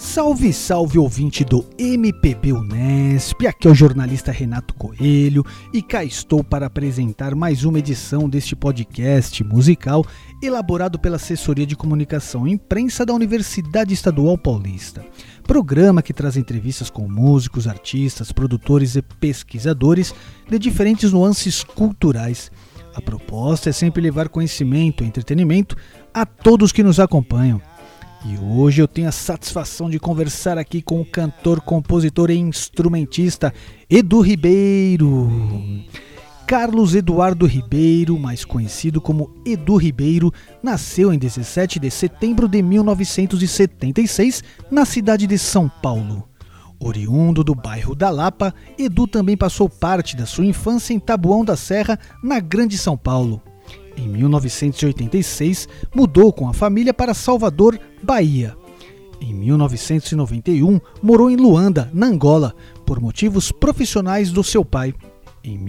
Salve, salve ouvinte do MPB Unesp, aqui é o jornalista Renato Coelho e cá estou para apresentar mais uma edição deste podcast musical elaborado pela Assessoria de Comunicação e Imprensa da Universidade Estadual Paulista. Programa que traz entrevistas com músicos, artistas, produtores e pesquisadores de diferentes nuances culturais. A proposta é sempre levar conhecimento e entretenimento a todos que nos acompanham. E hoje eu tenho a satisfação de conversar aqui com o cantor, compositor e instrumentista Edu Ribeiro. Carlos Eduardo Ribeiro, mais conhecido como Edu Ribeiro, nasceu em 17 de setembro de 1976 na cidade de São Paulo. Oriundo do bairro da Lapa, Edu também passou parte da sua infância em Taboão da Serra, na Grande São Paulo. Em 1986, mudou com a família para Salvador, Bahia. Em 1991, morou em Luanda, na Angola, por motivos profissionais do seu pai. Em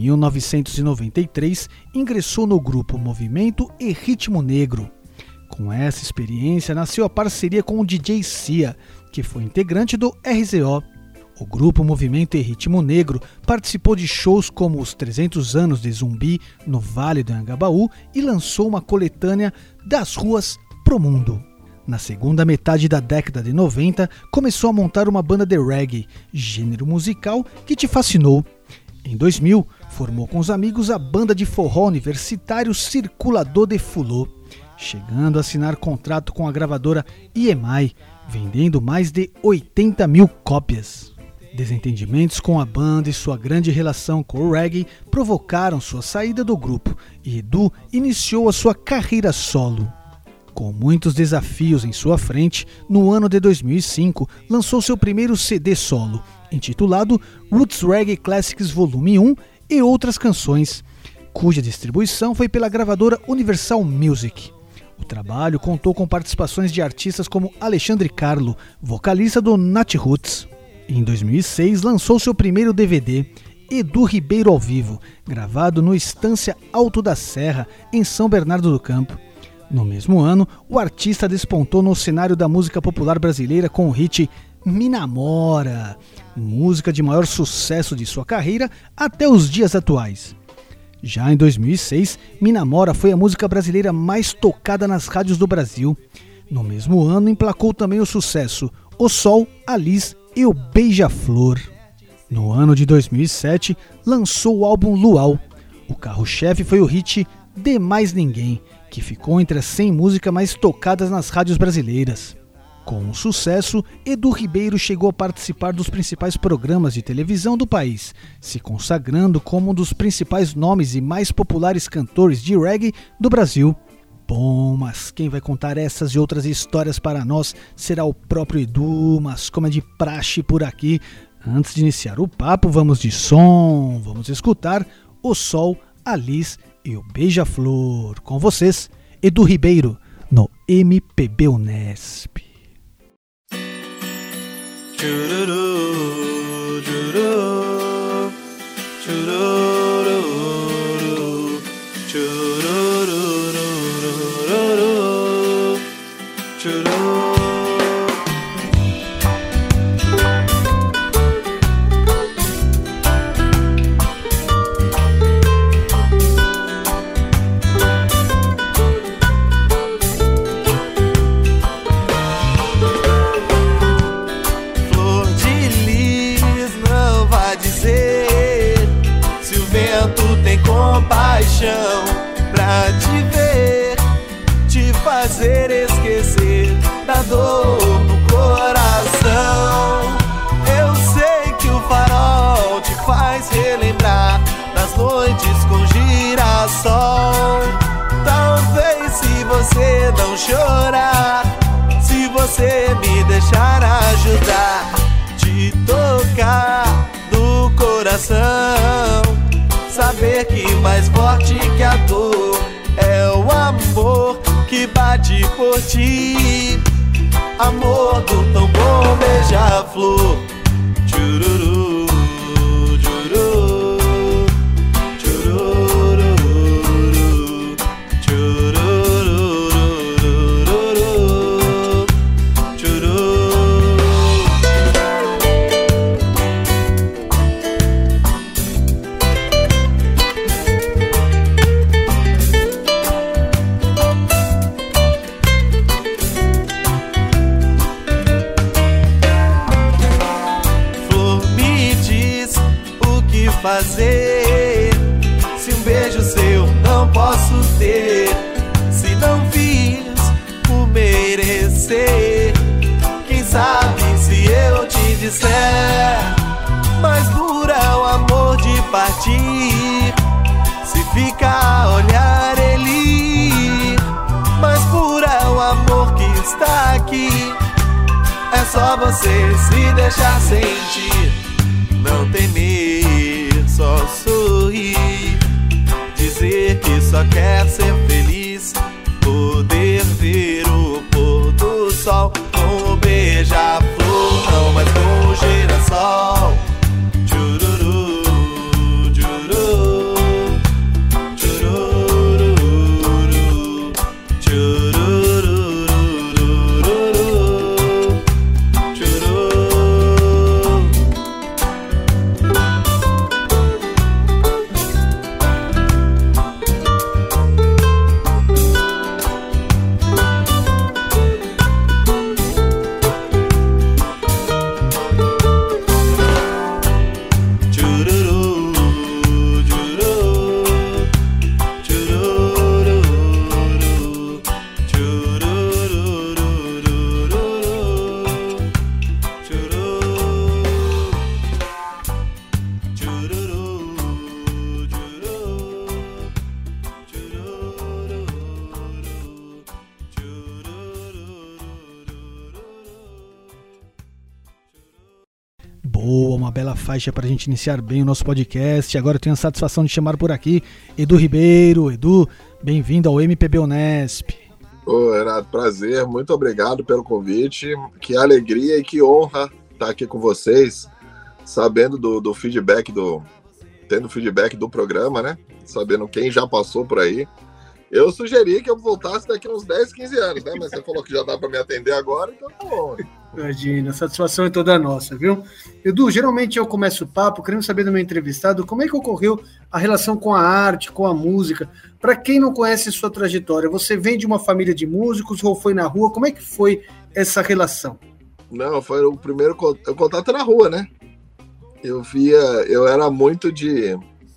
1993, ingressou no grupo Movimento e Ritmo Negro. Com essa experiência, nasceu a parceria com o DJ Cia, que foi integrante do RZO. O grupo Movimento e Ritmo Negro participou de shows como os 300 anos de Zumbi no Vale do Anhangabaú e lançou uma coletânea Das Ruas pro Mundo. Na segunda metade da década de 90, começou a montar uma banda de reggae, gênero musical que te fascinou. Em 2000, formou com os amigos a banda de forró universitário Circulador de Fulô, chegando a assinar contrato com a gravadora EMI, vendendo mais de 80 mil cópias. Desentendimentos com a banda e sua grande relação com o reggae provocaram sua saída do grupo e Edu iniciou a sua carreira solo. Com muitos desafios em sua frente, no ano de 2005 lançou seu primeiro CD solo, intitulado Roots Reggae Classics Volume 1 e outras canções, cuja distribuição foi pela gravadora Universal Music. O trabalho contou com participações de artistas como Alexandre Carlo, vocalista do Nat Roots. Em 2006, lançou seu primeiro DVD, Edu Ribeiro ao Vivo, gravado no Estância Alto da Serra, em São Bernardo do Campo. No mesmo ano, o artista despontou no cenário da música popular brasileira com o hit Me Namora, música de maior sucesso de sua carreira até os dias atuais. Já em 2006, Me Namora foi a música brasileira mais tocada nas rádios do Brasil. No mesmo ano, emplacou também o sucesso O Sol, a Liz e o Beija-Flor. No ano de 2007, lançou o álbum Luau. O carro-chefe foi o hit De Mais Ninguém, que ficou entre as 100 músicas mais tocadas nas rádios brasileiras. Com o sucesso, Edu Ribeiro chegou a participar dos principais programas de televisão do país, se consagrando como um dos principais nomes e mais populares cantores de reggae do Brasil. Bom, mas quem vai contar essas e outras histórias para nós será o próprio Edu, mas como é de praxe por aqui, antes de iniciar o papo, vamos de som, vamos escutar O Sol, a Liz e o Beija-Flor. Com vocês, Edu Ribeiro, no MPB Unesp. Chururu, chururu, chururu, chururu, chururu. Flor de lis não vai dizer se o vento tem compaixão pra te ver, te fazer esquecer da dor no coração. Eu sei que o farol te faz relembrar das noites com girassol. Talvez se você não chorar, se você me deixar ajudar, te tocar do coração, saber que mais forte que a dor é o amor que bate por ti, amor do tão bom beija-flor. Chururu, chururu, chururu, chururu, chururu. dizer? Se um beijo seu não posso ter, se não fiz por merecer, quem sabe se eu te disser, mais dura é o amor de partir, se ficar a olhar ele ir, mais pura é o amor que está aqui, é só você se deixar sentir, não temer, só sorrir, dizer que só quer ser feliz, poder ver o pôr do sol com o beija-flor, não mais com o girassol. Tchururu, tchururu, tchururu, tchururu, tchururu. Boa, uma bela faixa pra gente iniciar bem o nosso podcast. Agora eu tenho a satisfação de chamar por aqui Edu Ribeiro. Edu, bem-vindo ao MPB Unesp. Ô, Renato, prazer, muito obrigado pelo convite. Que alegria e que honra estar aqui com vocês, sabendo do feedback, tendo feedback do programa, né? Sabendo quem já passou por aí. Eu sugeri que eu voltasse daqui uns 10, 15 anos, né? Mas você falou que já dá para me atender agora, então tá bom. Imagina, a satisfação é toda nossa, viu? Edu, geralmente eu começo o papo querendo saber do meu entrevistado como é que ocorreu a relação com a arte, com a música. Para quem não conhece sua trajetória, você vem de uma família de músicos ou foi na rua? Como é que foi essa relação? Não, foi o primeiro contato na rua, né? Eu era muito de...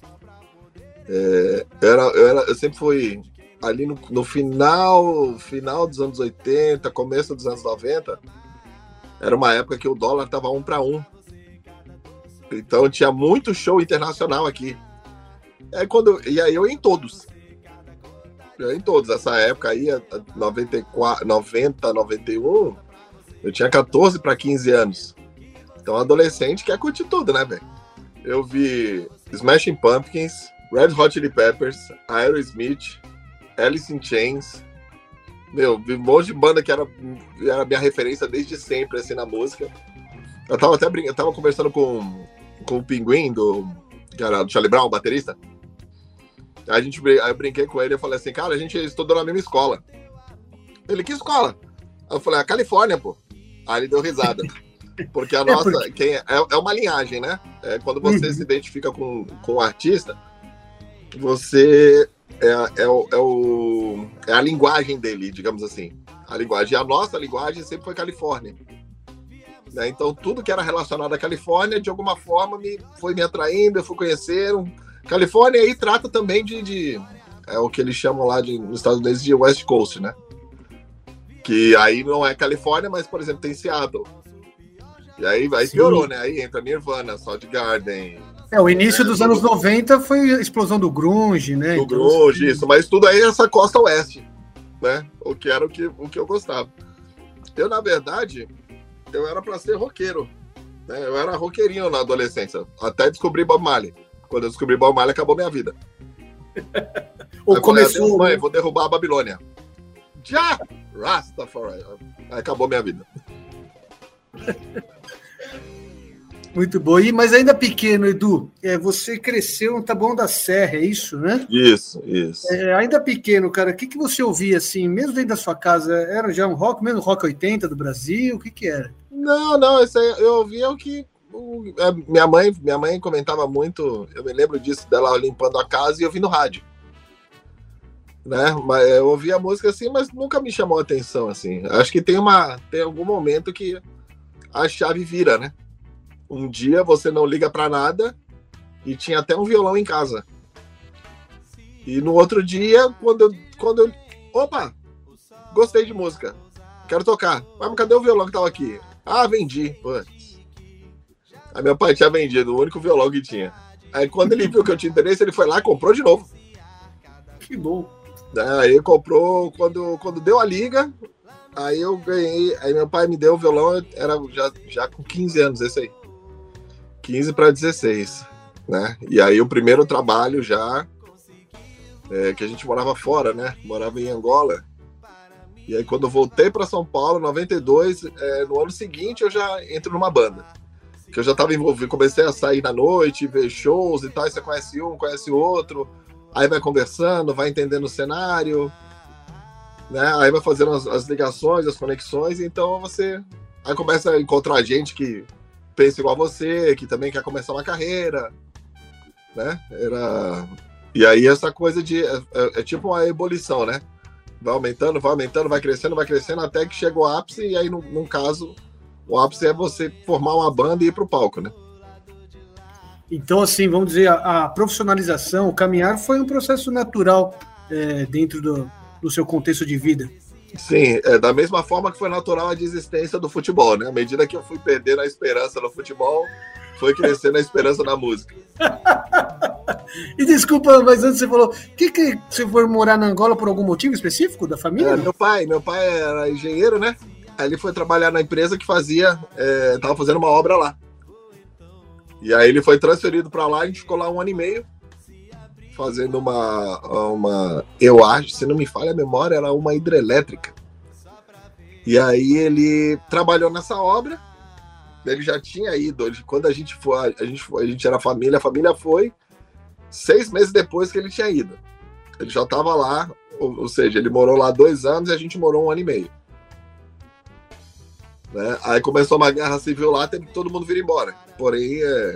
Eu sempre fui ali no final dos anos 80, começo dos anos 90, era uma época que o dólar estava 1 para 1. Então tinha muito show internacional aqui. E aí eu ia em todos. Essa época aí, 90, 91, eu tinha 14 para 15 anos. Então adolescente quer curtir tudo, né, velho? Eu vi Smashing Pumpkins, Red Hot Chili Peppers, Aerosmith, Alice in Chains. Vi um monte de banda que era minha referência desde sempre, assim, na música. Eu tava conversando com o Pinguim, que era do Charlie Brown, o baterista. Aí eu brinquei com ele e falei assim, cara, a gente estudou na mesma escola. Ele, que escola? Aí eu falei, a Califórnia, pô. Aí ele deu risada. Porque a nossa é uma linhagem, né? Quando você se identifica com o artista, você... É a linguagem dele, digamos assim. A nossa linguagem sempre foi Califórnia. Né? Então, tudo que era relacionado à Califórnia, de alguma forma, foi me atraindo, eu fui conhecer. Califórnia aí trata também de o que eles chamam lá nos Estados Unidos de West Coast, né? Que aí não é Califórnia, mas, por exemplo, tem Seattle. E aí piorou, né? Aí entra Nirvana, Soundgarden... O início dos anos 90 foi a explosão do grunge, né? Do grunge, isso. Mas tudo aí é essa costa oeste, né? O que era o que eu gostava. Eu, na verdade, eu era pra ser roqueiro. Né? Eu era roqueirinho na adolescência. Até descobrir Bob Marley. Quando eu descobri Bob Marley, acabou minha vida. Ou começou... Mãe, vou derrubar a Babilônia. Já! Rastafari. Aí acabou minha vida. Muito bom. Mas ainda pequeno, Edu, você cresceu no Taboão da Serra, é isso, né? Isso. Ainda pequeno, cara, o que você ouvia, assim, mesmo dentro da sua casa? Era já um rock, mesmo rock 80 do Brasil? O que era? Não, isso aí eu ouvia o que... Minha mãe comentava muito, eu me lembro disso, dela limpando a casa e eu vi no rádio. Né? Mas eu ouvia a música assim, mas nunca me chamou a atenção, assim. Acho que tem algum momento que a chave vira, né? Um dia você não liga pra nada e tinha até um violão em casa. E no outro dia, quando eu opa, gostei de música, quero tocar. Mas cadê o violão que tava aqui? Ah, vendi. Putz. Aí meu pai tinha vendido o único violão que tinha. Aí quando ele viu que eu tinha interesse, ele foi lá e comprou de novo. Que bom. Aí ele comprou, quando deu a liga, aí eu ganhei, aí meu pai me deu o violão, era já com 15 anos, esse aí. 15 para 16, né? E aí o primeiro trabalho já, que a gente morava fora, né? Morava em Angola. E aí quando eu voltei para São Paulo, em 92, no ano seguinte eu já entro numa banda. Que eu já estava envolvido, comecei a sair na noite, ver shows e tal, e você conhece um, conhece o outro, aí vai conversando, vai entendendo o cenário, né? Aí vai fazendo as ligações, as conexões, então você aí começa a encontrar gente que pensa igual a você, que também quer começar uma carreira, né? E aí essa coisa de é tipo uma ebulição, né? Vai aumentando, vai crescendo, até que chega o ápice, e aí num caso o ápice é você formar uma banda e ir pro palco, né? Então, assim, vamos dizer, a profissionalização, o caminhar foi um processo natural dentro do seu contexto de vida. Sim, da mesma forma que foi natural a desistência do futebol, né? À medida que eu fui perdendo a esperança no futebol, foi crescendo a esperança na música. E desculpa, mas antes você falou, que você foi morar na Angola por algum motivo específico da família? Meu pai era engenheiro, né? Aí ele foi trabalhar na empresa que tava fazendo uma obra lá. E aí ele foi transferido para lá, a gente ficou lá 1 ano e meio, fazendo uma eu acho, se não me falha a memória, era uma hidrelétrica. E aí ele trabalhou nessa obra, ele já tinha ido, quando a gente era família, a família foi 6 meses depois que ele tinha ido. Ele já estava lá, ou seja, ele morou lá 2 anos e a gente morou 1 ano e meio. Né? Aí começou uma guerra civil lá, teve que todo mundo vir embora. Porém,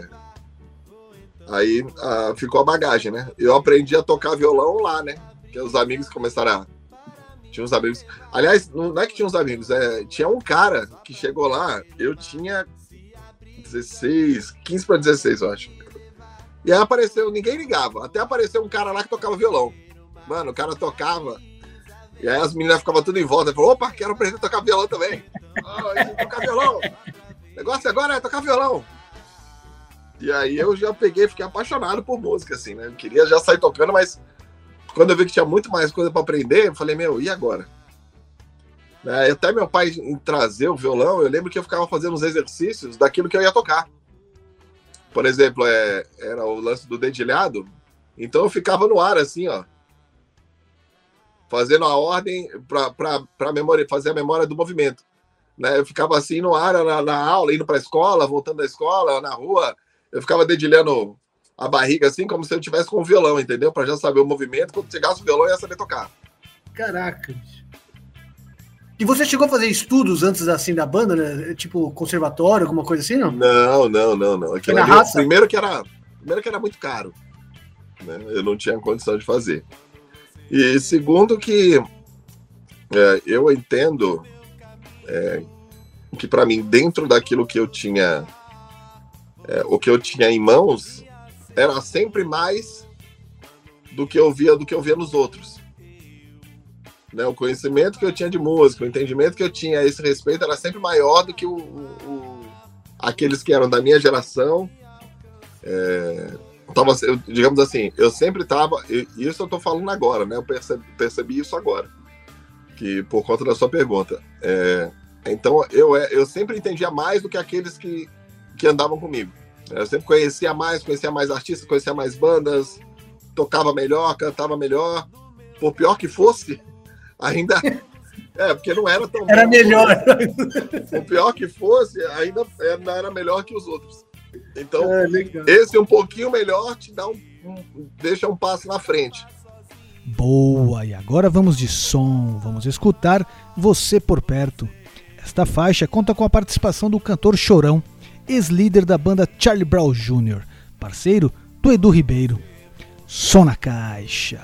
aí ficou a bagagem, né? Eu aprendi a tocar violão lá, né? Porque os amigos começaram Tinha uns amigos... Aliás, não é que tinha uns amigos, tinha um cara que chegou lá, eu tinha 15 para 16, eu acho. E aí apareceu, ninguém ligava, até apareceu um cara lá que tocava violão. Mano, o cara tocava... E aí as meninas ficavam tudo em volta. Falaram, opa, quero aprender a tocar violão também. Tocar violão. O negócio agora é tocar violão. E aí eu já fiquei apaixonado por música, assim, né? Eu queria já sair tocando, mas quando eu vi que tinha muito mais coisa para aprender, eu falei, e agora? Até meu pai trazer o violão, eu lembro que eu ficava fazendo uns exercícios daquilo que eu ia tocar. Por exemplo, era o lance do dedilhado. Então eu ficava no ar, assim, ó. Fazendo a ordem para fazer a memória do movimento. Né? Eu ficava assim no ar, na aula, indo para a escola, voltando da escola, na rua. Eu ficava dedilhando a barriga assim, como se eu estivesse com o violão, entendeu? Para já saber o movimento. Quando chegasse o violão, eu ia saber tocar. Caraca. E você chegou a fazer estudos antes assim da banda, né? Tipo conservatório, alguma coisa assim, não? Não. Foi na raça? Primeiro que era muito caro. Né? Eu não tinha condição de fazer. E segundo que eu entendo que para mim, dentro daquilo que eu tinha, o que eu tinha em mãos, era sempre mais do que eu via nos outros. Né? O conhecimento que eu tinha de música, o entendimento que eu tinha a esse respeito era sempre maior do que aqueles que eram da minha geração. Digamos assim, eu sempre estava, isso eu estou falando agora, né? Eu percebi isso agora, que por conta da sua pergunta. Então, eu sempre entendia mais do que aqueles que andavam comigo. Eu sempre conhecia mais artistas, conhecia mais bandas, tocava melhor, cantava melhor. Por pior que fosse, ainda... porque não era tão... Era melhor. Por pior que fosse, ainda era melhor que os outros. Então, esse um pouquinho melhor te dá deixa um passo na frente. Boa, e agora vamos de som, vamos escutar Você por Perto. Esta faixa conta com a participação do cantor Chorão, ex-líder da banda Charlie Brown Jr., parceiro do Edu Ribeiro. Som na caixa.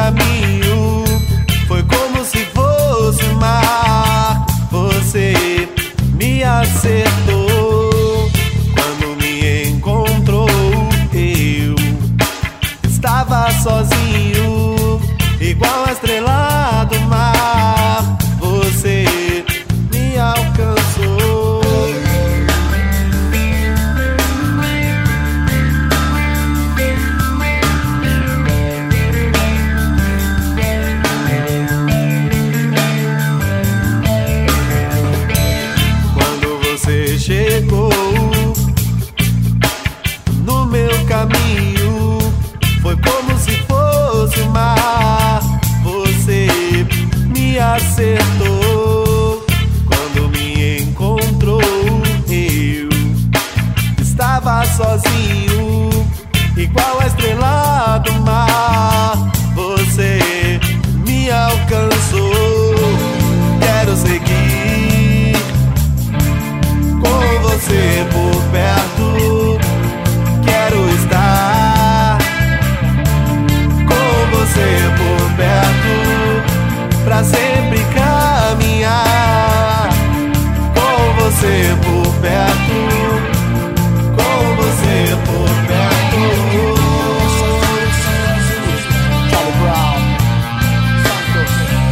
caminho foi como se fosse o mar. Você me acertou quando me encontrou. Eu estava sozinho, igual a estrela do mar. Você me alcançou. Quando você chegou no meu caminho, foi como se fosse o mar. Você me acertou quando me encontrou. Eu estava sozinho, igual a estrela do mar. Você me alcançou. Quero seguir com você por perto. Quero estar com você por perto, pra sempre caminhar com você por perto, com você por perto. Charlie Brown, Santos,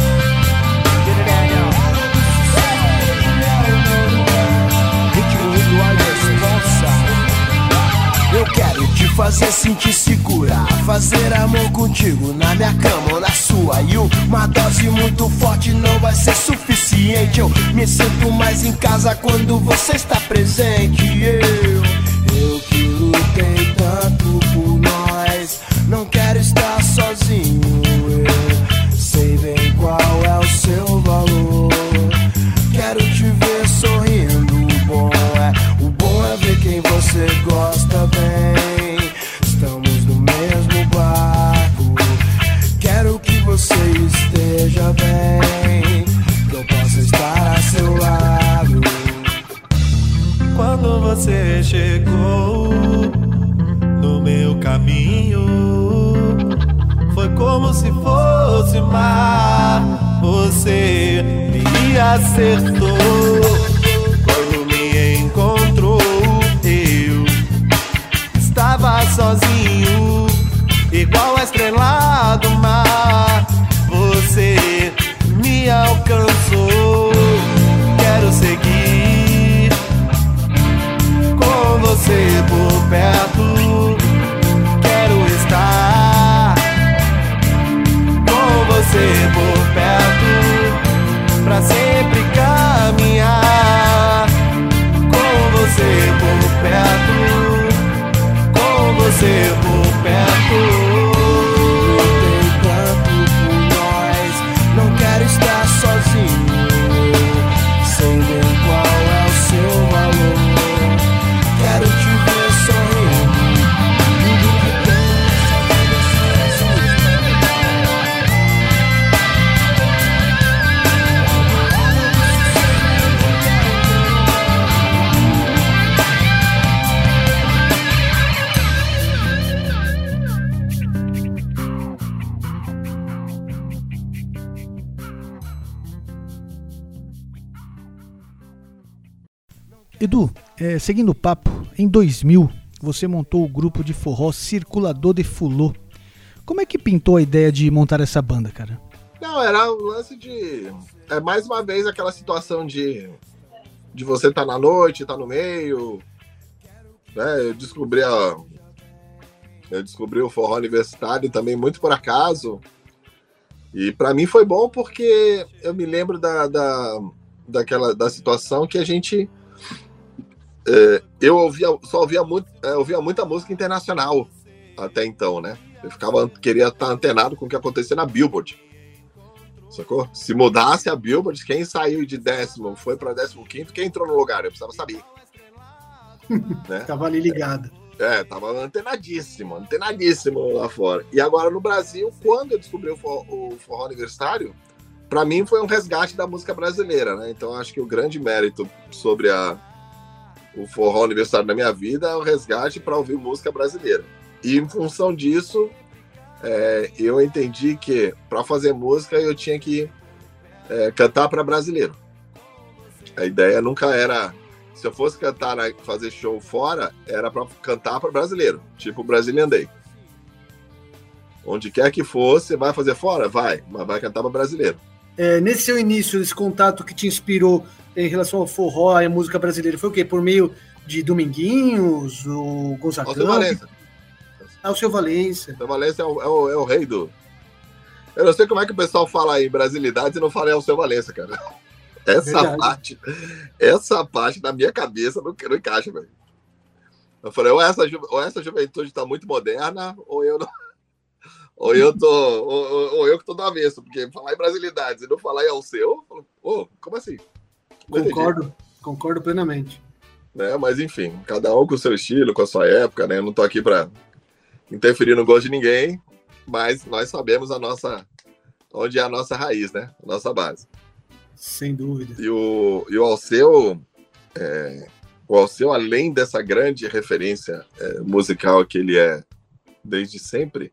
Ritmo igual responsa. Eu quero te fazer sentir segura, fazer amor contigo na minha cama ou na sua. E uma dose muito forte não vai ser suficiente. Eu me sinto mais em casa quando você está presente. Eu que lutei tanto por nós, não quero estar sozinho. Eu sei bem qual é o seu valor. Quero te ver sorrindo. O bom é ver quem você gosta bem. Estamos no mesmo barco. Quero que você esteja bem, que eu possa estar a seu lado. Quando você chegou no meu caminho, foi como se fosse o mar. Você me acertou quando me encontrou. Eu estava sozinho, igual a estrela do mar. Você me alcançou. Quero seguir com você por perto. Quero estar com você por perto, pra sempre caminhar com você por perto, com você por perto. Lutei tanto por nós, não quero estar sozinho. Sei bem qual é o seu valor. Quero te ver sorrindo. Edu, seguindo o papo, em 2000 você montou o grupo de forró Circulador de Fulô. Como é que pintou a ideia de montar essa banda, cara? Não, era um lance de... mais uma vez aquela situação de você estar na noite, estar no meio, né? Eu descobri o forró universitário também muito por acaso. E pra mim foi bom porque eu me lembro da situação que a gente... eu ouvia muita música internacional até então, né? Eu queria estar antenado com o que acontecia na Billboard. Sacou? Se mudasse a Billboard, quem saiu de 10º foi para 15º, quem entrou no lugar? Eu precisava saber. Né? Tava ali ligado. Tava antenadíssimo lá fora. E agora no Brasil, quando eu descobri o forró universitário, para mim foi um resgate da música brasileira, né? Então acho que o grande mérito sobre o forró universitário na minha vida é o resgate para ouvir música brasileira. E em função disso, eu entendi que para fazer música eu tinha que cantar para brasileiro. A ideia nunca era, se eu fosse cantar, fazer show fora, era para cantar para brasileiro, tipo Brazilian Day. Onde quer que fosse, vai fazer fora? Vai, mas vai cantar para brasileiro. Nesse seu início, esse contato que te inspirou em relação ao forró e a música brasileira, foi o quê? Por meio de Dominguinhos, o Gonzagão? Alceu Valença. Alceu Valença. Alceu Valença é o rei do... Eu não sei como é que o pessoal fala em brasilidade e não fala em Alceu Valença, cara. Essa parte na minha cabeça não encaixa, velho. Eu falei, ou essa juventude tá muito moderna, ou eu não... Ou eu que tô do avesso, porque falar em brasilidades e não falar em Alceu, como assim? Concordo plenamente. Né? Mas enfim, cada um com o seu estilo, com a sua época, né? Eu não tô aqui para interferir no gosto de ninguém, mas nós sabemos onde é a nossa raiz, né? A nossa base. Sem dúvida. E o Alceu, além dessa grande referência musical que ele é desde sempre,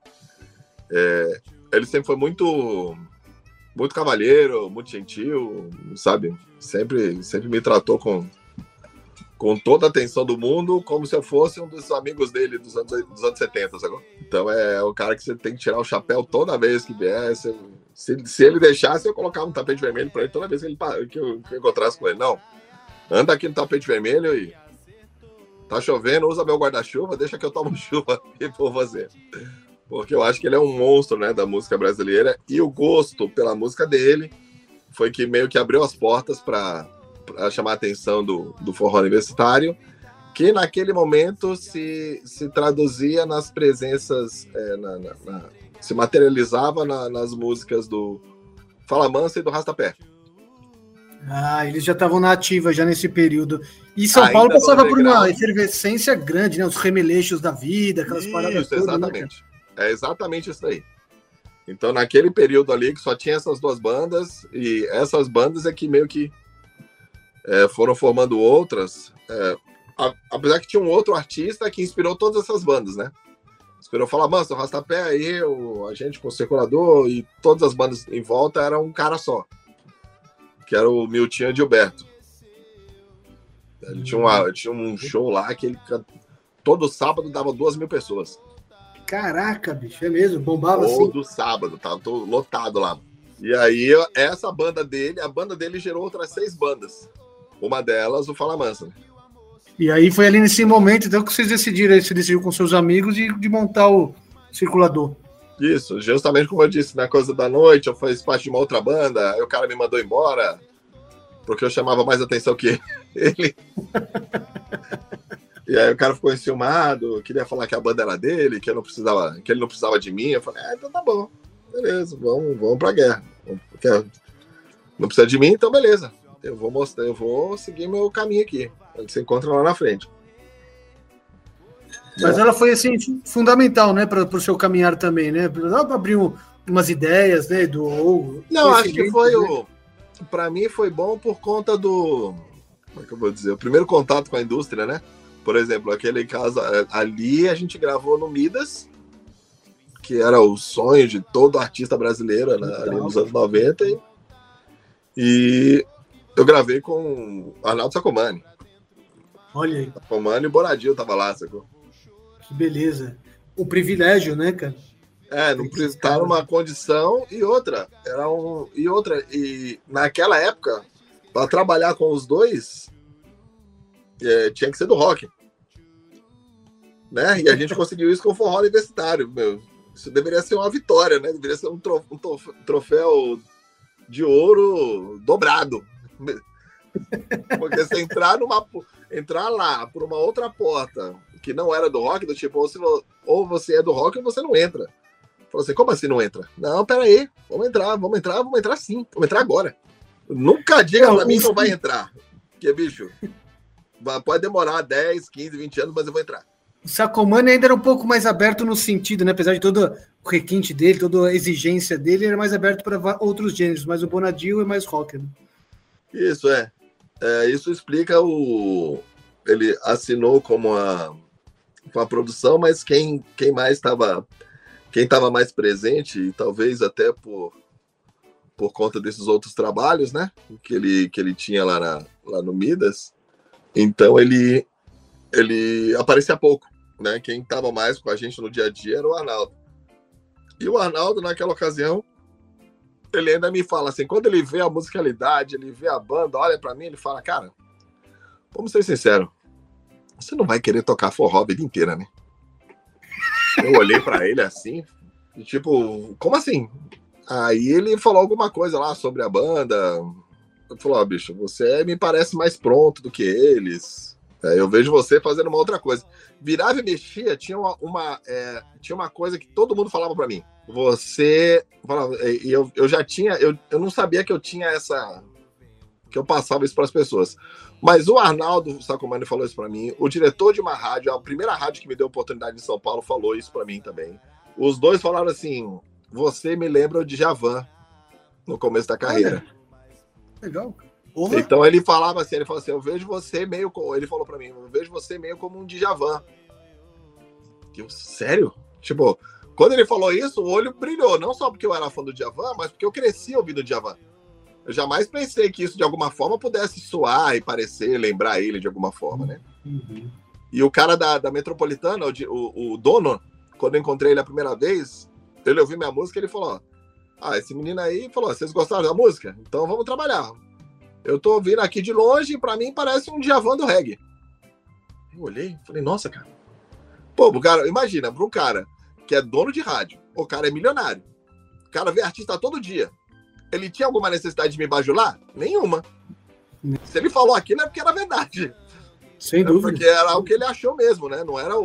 ele sempre foi muito cavalheiro, muito gentil, sabe? Sempre me tratou com toda a atenção do mundo, como se eu fosse um dos amigos dele dos anos 70, sabe? Então é o cara que você tem que tirar o chapéu toda vez que vier. Se ele deixasse, eu colocava um tapete vermelho para ele toda vez que eu encontrasse com ele. Não, anda aqui no tapete vermelho e tá chovendo, usa meu guarda-chuva, deixa que eu tomo chuva e por você. Porque eu acho que ele é um monstro, né, da música brasileira, e o gosto pela música dele foi que meio que abriu as portas para chamar a atenção do forró universitário, que naquele momento se traduzia nas presenças, se materializava nas músicas do Fala Mansa e do Rastapé. Eles já estavam na ativa já nesse período. E São Paulo passava por uma efervescência grande, né? Os remeleixos da vida, aquelas paradas todas. Exatamente. Né? É exatamente isso aí. Então, naquele período ali, que só tinha essas duas bandas, e essas bandas é que meio que foram formando outras, apesar que tinha um outro artista que inspirou todas essas bandas, né? Inspirou Fala Mansa, o Rastapé, a gente com o Circulador, e todas as bandas em volta eram um cara só, que era o Miltinho Gilberto. Ele tinha um show lá que ele todo sábado dava 2.000 pessoas. Caraca, bicho, é mesmo, bombava assim. Todo sábado, tava todo lotado lá. E aí, essa banda dele, a banda dele gerou outras 6 bandas. Uma delas, o Fala Mansa. E aí foi ali nesse momento, então, que vocês decidiram com seus amigos de montar o Circulador. Isso, justamente como eu disse, na coisa da noite, eu fiz parte de uma outra banda, aí o cara me mandou embora, porque eu chamava mais atenção que ele. E aí o cara ficou enciumado, queria falar que a banda era dele, que ele não precisava de mim. Eu falei, então tá bom, beleza, vamos pra guerra. Não precisa de mim, então beleza. Eu vou seguir meu caminho aqui. A gente se encontra lá na frente. Mas ela foi, assim, fundamental, né, para o seu caminhar também, né? Abriu umas ideias, né, Não, acho que foi para mim foi bom por conta do... Como é que eu vou dizer? O primeiro contato com a indústria, né? Por exemplo, aquele caso ali a gente gravou no Midas, que era o sonho de todo artista brasileiro, né, ali nos anos 90. E eu gravei com Arnaldo Sacomani. Olha aí. Sacomani e o Bonadio tava lá, sacou? Que beleza. O privilégio, né, cara? Não estar numa condição e outra. E naquela época, para trabalhar com os dois, tinha que ser do rock. Né? E a gente conseguiu isso com o forró universitário. Meu. Isso deveria ser uma vitória, né? Deveria ser um troféu de ouro dobrado. Porque você entrar lá por uma outra porta que não era do rock, do tipo, ou você é do rock ou você não entra. Falou assim, como assim não entra? Não, peraí, vamos entrar sim, vamos entrar agora. Nunca diga pra mim que não vai entrar. Porque, bicho, pode demorar 10, 15, 20 anos, mas eu vou entrar. O Sacomani ainda era um pouco mais aberto no sentido, né? Apesar de todo o requinte dele, toda a exigência dele, ele era mais aberto para outros gêneros, mas o Bonadio é mais rock, né? Isso, isso explica ele assinou como a produção, mas quem mais estava quem estava mais presente, e talvez até por conta desses outros trabalhos, né, que ele tinha lá no Midas, então ele aparecia pouco, né? Quem estava mais com a gente no dia a dia era o Arnaldo. E o Arnaldo, naquela ocasião, ele ainda me fala assim, quando ele vê a musicalidade, ele vê a banda, olha para mim, ele fala, cara, vamos ser sinceros, você não vai querer tocar forró a vida inteira, né? Eu olhei para ele assim, e tipo, como assim? Aí ele falou alguma coisa lá sobre a banda. Eu falei, bicho, você me parece mais pronto do que eles. Eu vejo você fazendo uma outra coisa. Virava e mexia, tinha uma coisa que todo mundo falava para mim. Você... Eu já tinha... Eu não sabia que eu tinha essa... Que eu passava isso para as pessoas. Mas o Arnaldo Sacomani falou isso para mim. O diretor de uma rádio, a primeira rádio que me deu oportunidade em São Paulo, falou isso para mim também. Os dois falaram assim... Você me lembra o Djavan no começo da carreira. Legal. Então ele falou assim, eu vejo você meio... Ele falou pra mim, eu vejo você meio como um Djavan. Sério? Tipo, quando ele falou isso, o olho brilhou. Não só porque eu era fã do Djavan, mas porque eu cresci ouvindo o Djavan. Eu jamais pensei que isso de alguma forma pudesse soar e parecer, lembrar ele de alguma forma, né? Uhum. E o cara da Metropolitana, o dono, quando eu encontrei ele a primeira vez... Ele ouviu minha música e ele falou, esse menino aí falou, vocês gostaram da música? Então vamos trabalhar. Eu tô ouvindo aqui de longe e pra mim parece um Djavan do reggae. Eu olhei e falei, nossa, cara. Pô, cara, imagina, pra um cara que é dono de rádio, o cara é milionário, o cara vê artista todo dia. Ele tinha alguma necessidade de me bajular? Nenhuma. Se ele falou aquilo é porque era verdade. Sem dúvida. Porque era o que ele achou mesmo, né? Não era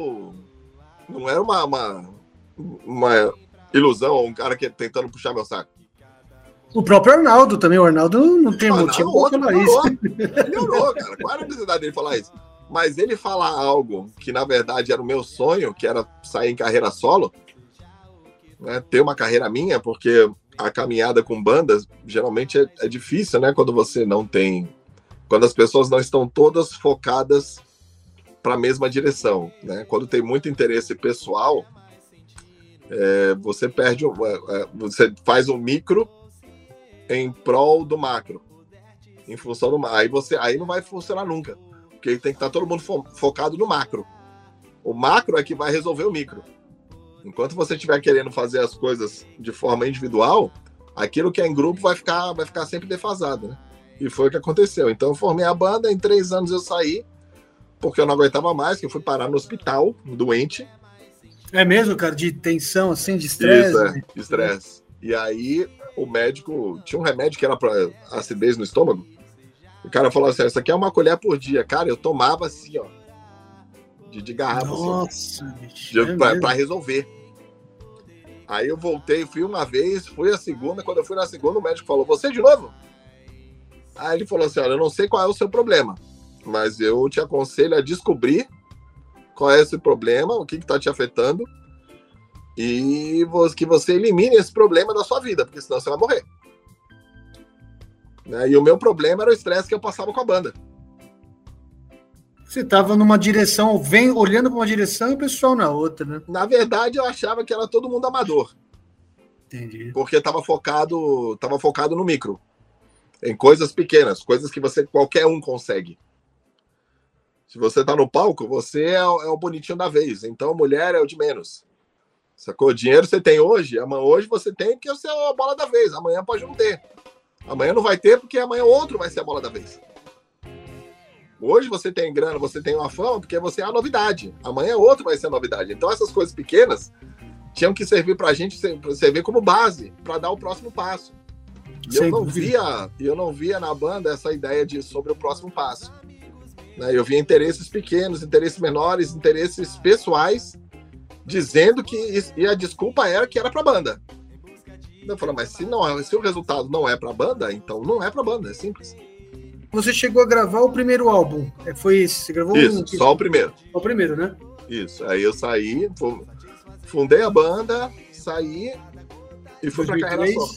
uma ilusão, ou um cara que tentando puxar meu saco. O próprio Arnaldo também. O Arnaldo não tem motivo para falar isso. Melhorou, cara. Qual era a necessidade dele falar isso? Mas ele falar algo que, na verdade, era o meu sonho, que era sair em carreira solo, né, ter uma carreira minha, porque a caminhada com bandas, geralmente é difícil, né? Quando você não tem... Quando as pessoas não estão todas focadas para a mesma direção, né? Quando tem muito interesse pessoal... você perde, você faz um micro em prol do macro, em função do macro. Aí não vai funcionar nunca, porque tem que estar todo mundo focado no macro. O macro é que vai resolver o micro. Enquanto você estiver querendo fazer as coisas de forma individual, aquilo que é em grupo vai ficar sempre defasado, né? E foi o que aconteceu. Então eu formei a banda, em 3 anos eu saí, porque eu não aguentava mais, que eu fui parar no hospital, doente. É mesmo, cara? De tensão, assim, de estresse? Isso, né? estresse. E aí, o médico... Tinha um remédio que era para acidez no estômago. O cara falou assim, isso aqui é 1 colher por dia. Cara, eu tomava assim, ó. De garrafa. Nossa, assim, bicho. pra resolver. Aí eu voltei, fui uma vez, fui a segunda. Quando eu fui na segunda, o médico falou, você de novo? Aí ele falou assim, olha, eu não sei qual é o seu problema, mas eu te aconselho a descobrir qual é esse problema, o que está te afetando, e que você elimine esse problema da sua vida, porque senão você vai morrer. Né? E o meu problema era o estresse que eu passava com a banda. Você estava numa direção, olhando para uma direção e o pessoal na outra, né? Na verdade, eu achava que era todo mundo amador. Entendi. Porque estava focado no micro. Em coisas pequenas, coisas que qualquer um consegue. Se você tá no palco, você é o bonitinho da vez. Então, mulher é o de menos. Sacou? Dinheiro você tem hoje, hoje você tem porque você é a bola da vez. Amanhã pode não ter. Amanhã não vai ter porque amanhã outro vai ser a bola da vez. Hoje você tem grana, você tem uma fama porque você é a novidade. Amanhã outro vai ser a novidade. Então, essas coisas pequenas tinham que servir pra gente, servir como base para dar o próximo passo. E eu não via na banda essa ideia sobre o próximo passo. Eu via interesses pequenos, interesses menores, interesses pessoais, dizendo e a desculpa era que era pra banda. Eu falei, mas se o resultado não é pra banda, então não é pra banda, é simples. Você chegou a gravar o primeiro álbum, foi esse? Você gravou Isso, só o primeiro. Só o primeiro, né? Isso, aí eu saí, fundei a banda, saí e fui pra carreira solo.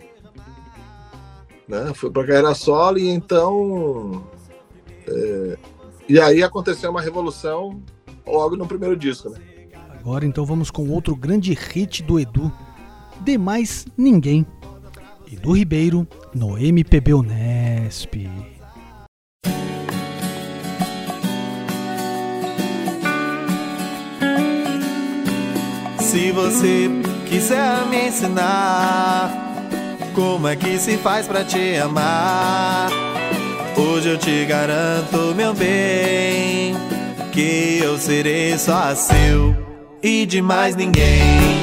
Né? Fui pra carreira solo e então... E aí aconteceu uma revolução logo no primeiro disco, né? Agora então vamos com outro grande hit do Edu, De Mais Ninguém. Edu Ribeiro no MPB Unesp. Se você quiser me ensinar como é que se faz pra te amar, hoje eu te garanto, meu bem, que eu serei só seu e de mais ninguém.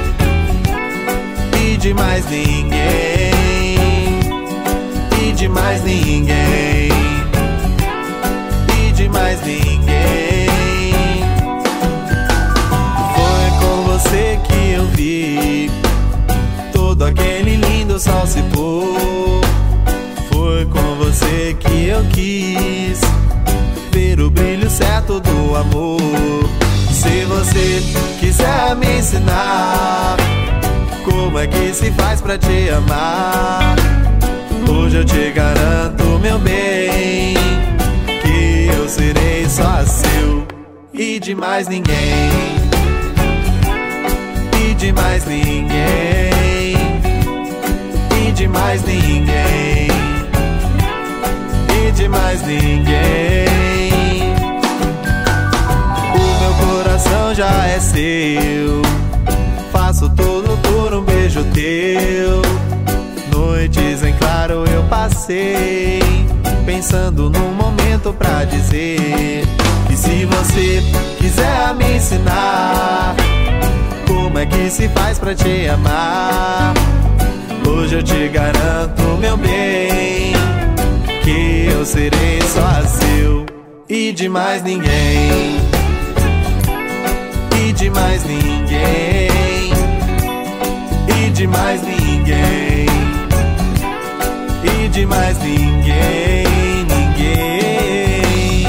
E de mais ninguém. E de mais ninguém. E de mais ninguém. Foi com você que eu vi todo aquele lindo sol se pôr. Foi com você que eu quis ver o brilho certo do amor. Se você quiser me ensinar como é que se faz pra te amar, hoje eu te garanto, meu bem, que eu serei só seu e de mais ninguém. E de mais ninguém. E de mais ninguém. E de mais ninguém. O meu coração já é seu, faço tudo por um beijo teu. Noites em claro eu passei, pensando num momento pra dizer que se você quiser me ensinar como é que se faz pra te amar, hoje eu te garanto, meu bem, que eu serei só seu e de mais ninguém. E de mais ninguém. E de mais ninguém. E de mais ninguém. Ninguém.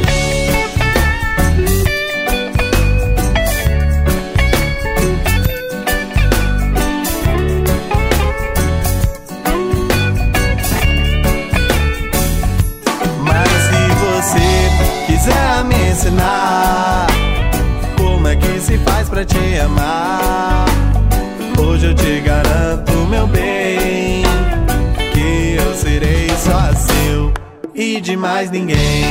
Mas se você quiser me ensinar como é que se faz pra te amar, hoje eu te garanto, meu bem, que eu serei só seu e de mais ninguém.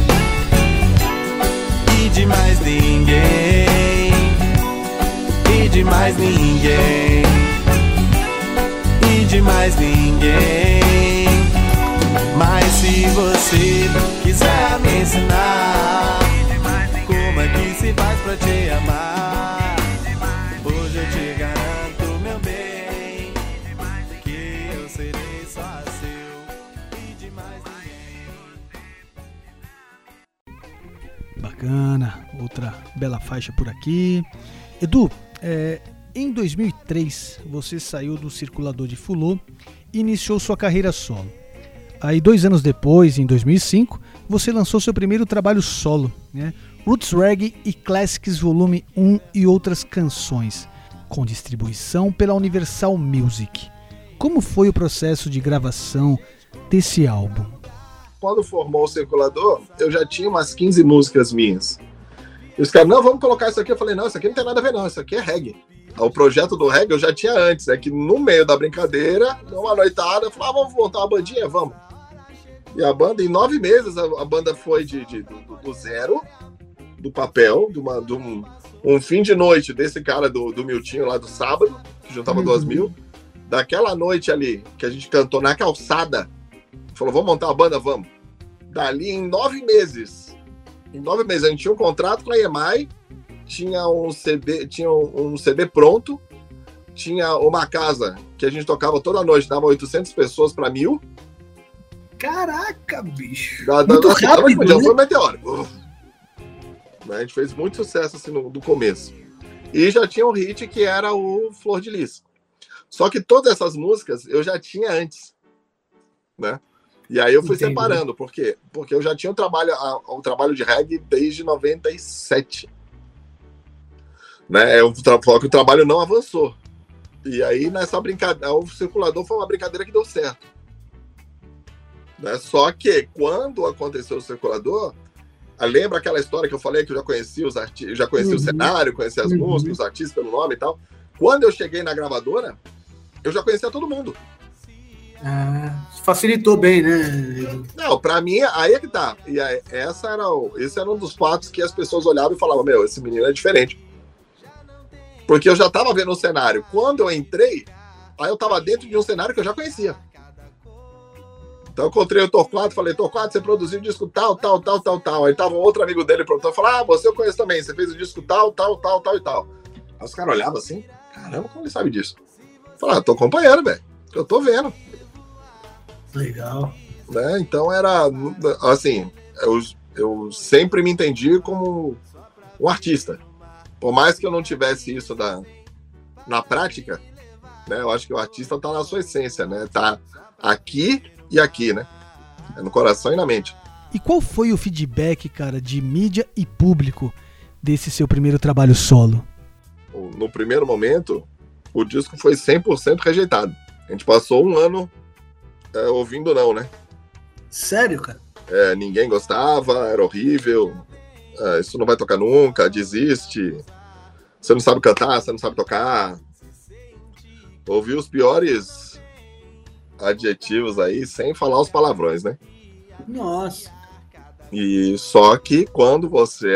E de mais ninguém. E de mais ninguém. E de mais ninguém. Mas se você quiser me ensinar como é que se faz pra te amar, hoje eu te garanto, meu bem, que eu serei só seu e de mais ninguém. Bacana, outra bela faixa por aqui. Edu, em 2003 você saiu do Circulador de Fulô e iniciou sua carreira solo. Aí 2 anos depois, em 2005, você lançou seu primeiro trabalho solo, né? Roots Reggae e Classics Volume 1 e outras canções, com distribuição pela Universal Music. Como foi o processo de gravação desse álbum? Quando formou o Circulador, eu já tinha umas 15 músicas minhas. E os caras, não, vamos colocar isso aqui. Eu falei, não, isso aqui não tem nada a ver não, isso aqui é reggae. O projeto do reggae eu já tinha antes, é que no meio da brincadeira, numa noitada, eu falei, vamos montar uma bandinha, vamos. E a banda, em 9 meses, a banda foi do zero, do papel, de um fim de noite desse cara do Miltinho lá do sábado, que juntava 2.000. Daquela noite ali, que a gente cantou na calçada, falou, vamos montar uma banda, vamos. Dali, em 9 meses, a gente tinha um contrato com a EMI, tinha um CD pronto, tinha uma casa que a gente tocava toda noite, dava 800 pessoas para 1.000. Caraca, bicho. Muito rápido, né? Foi meteórico. A gente fez muito sucesso assim no começo. E já tinha um hit que era o Flor de Lis. Só que todas essas músicas eu já tinha antes, né? E aí eu fui separando. Por quê? Porque eu já tinha o trabalho de reggae desde 97. Né? Só que o trabalho não avançou. E aí nessa brincadeira, o Circulador foi uma brincadeira que deu certo. Né? Só que quando aconteceu o Circulador, Lembra aquela história que eu falei que eu já conhecia já conhecia o cenário, conhecia as músicas, os artistas pelo nome e tal. Quando eu cheguei na gravadora, eu já conhecia todo mundo. Facilitou bem, né? Não, pra mim, aí é que tá. E aí, esse era um dos fatos que as pessoas olhavam e falavam, meu, esse menino é diferente. Porque eu já tava vendo o cenário. Quando eu entrei, aí eu tava dentro de um cenário que eu já conhecia. Então eu encontrei o Torquato, falei, Torquato, você produziu o disco tal. Aí tava um outro amigo dele produtor, falou, você eu conheço também, você fez o disco tal e tal. Aí os caras olhavam assim, caramba, como ele sabe disso? Eu falei, tô acompanhando, velho, eu tô vendo. Legal. Né? Então era, assim, eu sempre me entendi como um artista. Por mais que eu não tivesse isso na prática, né? Eu acho que o artista tá na sua essência, né? Tá aqui e aqui, né? É no coração e na mente. E qual foi o feedback, cara, de mídia e público desse seu primeiro trabalho solo? No primeiro momento, o disco foi 100% rejeitado. A gente passou um ano ouvindo não, né? Sério, cara? Ninguém gostava, era horrível, isso não vai tocar nunca, desiste, você não sabe cantar, você não sabe tocar. Ouvi os piores adjetivos aí, sem falar os palavrões, né? Nossa. E só que quando você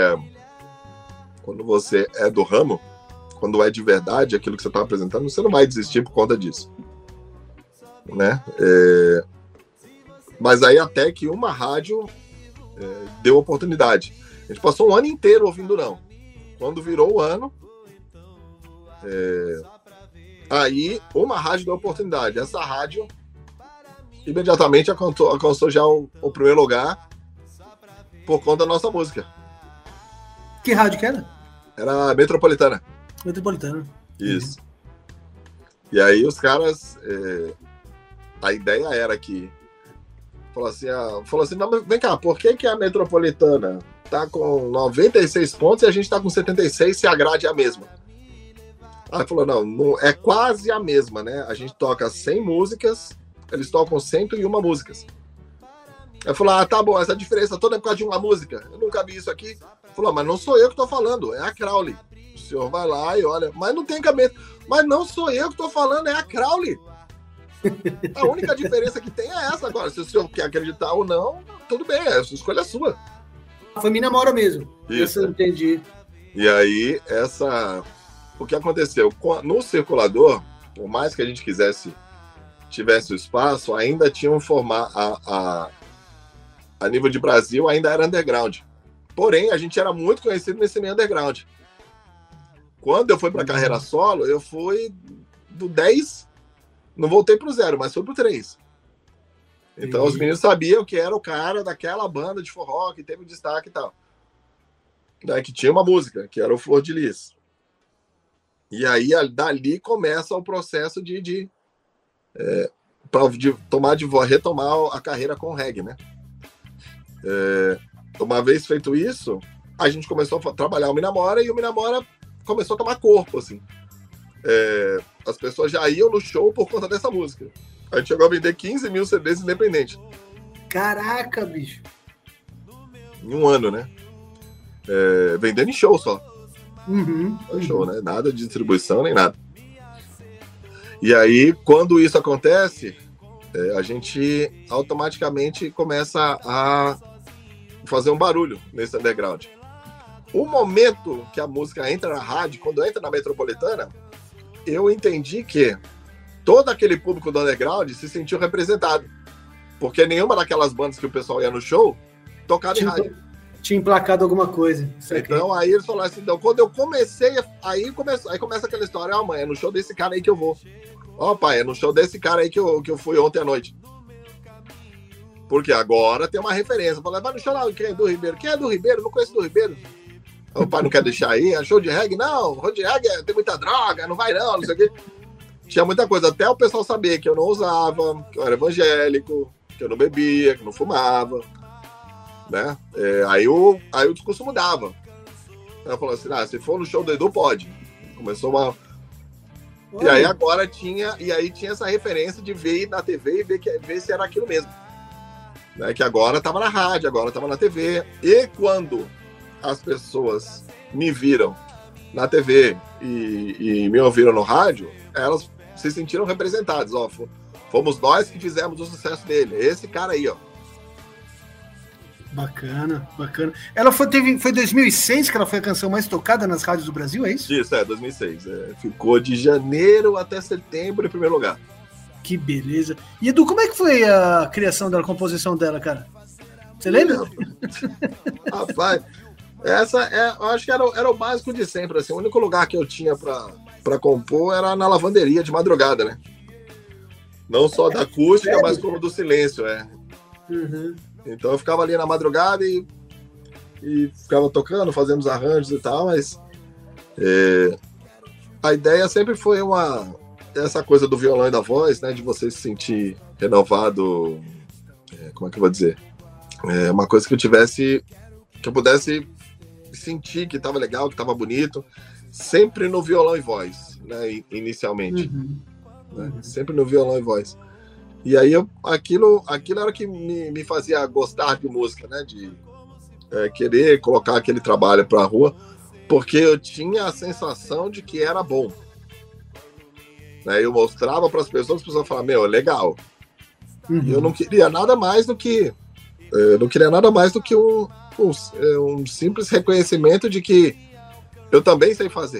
é do ramo, quando é de verdade aquilo que você está apresentando, você não vai desistir por conta disso, né? Mas aí até que uma rádio deu oportunidade. A gente passou um ano inteiro ouvindo não. Quando virou o ano, aí uma rádio deu oportunidade. Essa rádio imediatamente alcançou já o primeiro lugar por conta da nossa música. Que rádio que era? Era a Metropolitana. Metropolitana. Isso. E aí os caras, a ideia era que falou assim, não, vem cá, por que a Metropolitana tá com 96 pontos e a gente tá com 76 se a grade é a mesma? Aí falou, não, é quase a mesma, né? A gente toca 100 músicas, eles tocam 101 músicas. Aí falou, tá bom, essa diferença toda é por causa de uma música. Eu nunca vi isso aqui. Falou, mas não sou eu que tô falando, é a Crowley. O senhor vai lá e olha, mas não tem cabelo. Mas não sou eu que tô falando, é a Crowley. A única diferença que tem é essa agora. Se o senhor quer acreditar ou não, tudo bem, a escolha é sua. Foi me namora mesmo. Isso. Eu entendi. E aí, o que aconteceu? No circulador, por mais que a gente tivesse o espaço, ainda tinha um formato, a nível de Brasil, ainda era underground. Porém, a gente era muito conhecido nesse meio underground. Quando eu fui para a carreira solo, eu fui do 10, não voltei pro 0, mas fui pro 3. Então os meninos sabiam que era o cara daquela banda de forró que teve destaque e tal. Que tinha uma música, que era o Flor de Lis. E aí, dali começa o processo de retomar a carreira com o reggae, né? Uma vez feito isso, a gente começou a trabalhar o Me Namora e o Me Namora começou a tomar corpo, assim. As pessoas já iam no show por conta dessa música. A gente chegou a vender 15 mil CDs independentes. Caraca, bicho. Em um ano, né? Vendendo em show só. Show, né? Nada de distribuição, nem nada. E aí, quando isso acontece, a gente automaticamente começa a fazer um barulho nesse underground. O momento que a música entra na rádio, quando entra na Metropolitana, eu entendi que todo aquele público do underground se sentiu representado. Porque nenhuma daquelas bandas que o pessoal ia no show tocava em rádio. Tinha emplacado alguma coisa. Então aí eles falaram assim, então, quando eu comecei, aí começa aquela história, mãe, é no show desse cara aí que eu vou. Pai, é no show desse cara aí que eu fui ontem à noite. Porque agora tem uma referência. Falei, vai no show lá, quem é do Ribeiro? Quem é do Ribeiro? Não conheço do Ribeiro. O pai não quer deixar aí, é show de reggae? Não, show de reggae tem muita droga, não vai não sei o quê. Tinha muita coisa, até o pessoal saber que eu não usava, que eu era evangélico, que eu não bebia, que eu não fumava, né? Aí o discurso mudava. Ela falou assim, se for no show do Edu, pode. Começou uma... E aí agora tinha essa referência de ver na TV e ver se era aquilo mesmo. né, que agora estava na rádio, agora estava na TV. E quando as pessoas me viram na TV e me ouviram no rádio, elas se sentiram representadas. Ó, fomos nós que fizemos o sucesso dele. Esse cara aí, ó. Bacana, bacana. Ela foi 2006 que ela foi a canção mais tocada nas rádios do Brasil, é isso? Isso, 2006. Ficou de janeiro até setembro em primeiro lugar. Que beleza. E Edu, como é que foi a criação dela, a composição dela, cara? Você lembra? Rapaz, eu acho que era o básico de sempre, assim. O único lugar que eu tinha pra compor era na lavanderia de madrugada, né? Não só da acústica, mas como do silêncio, Uhum. Então eu ficava ali na madrugada e ficava tocando, fazendo os arranjos e tal, mas a ideia sempre foi essa coisa do violão e da voz, né? De você se sentir renovado, como é que eu vou dizer? Uma coisa que eu pudesse sentir que estava legal, que estava bonito, sempre no violão e voz, né? Inicialmente. Uhum. Né? Sempre no violão e voz. E aí aquilo era o que me fazia gostar de música, né? De querer colocar aquele trabalho para a rua, porque eu tinha a sensação de que era bom. Né? Eu mostrava para as pessoas falavam, meu, é legal. Uhum. E eu não queria nada mais do que um simples reconhecimento de que eu também sei fazer.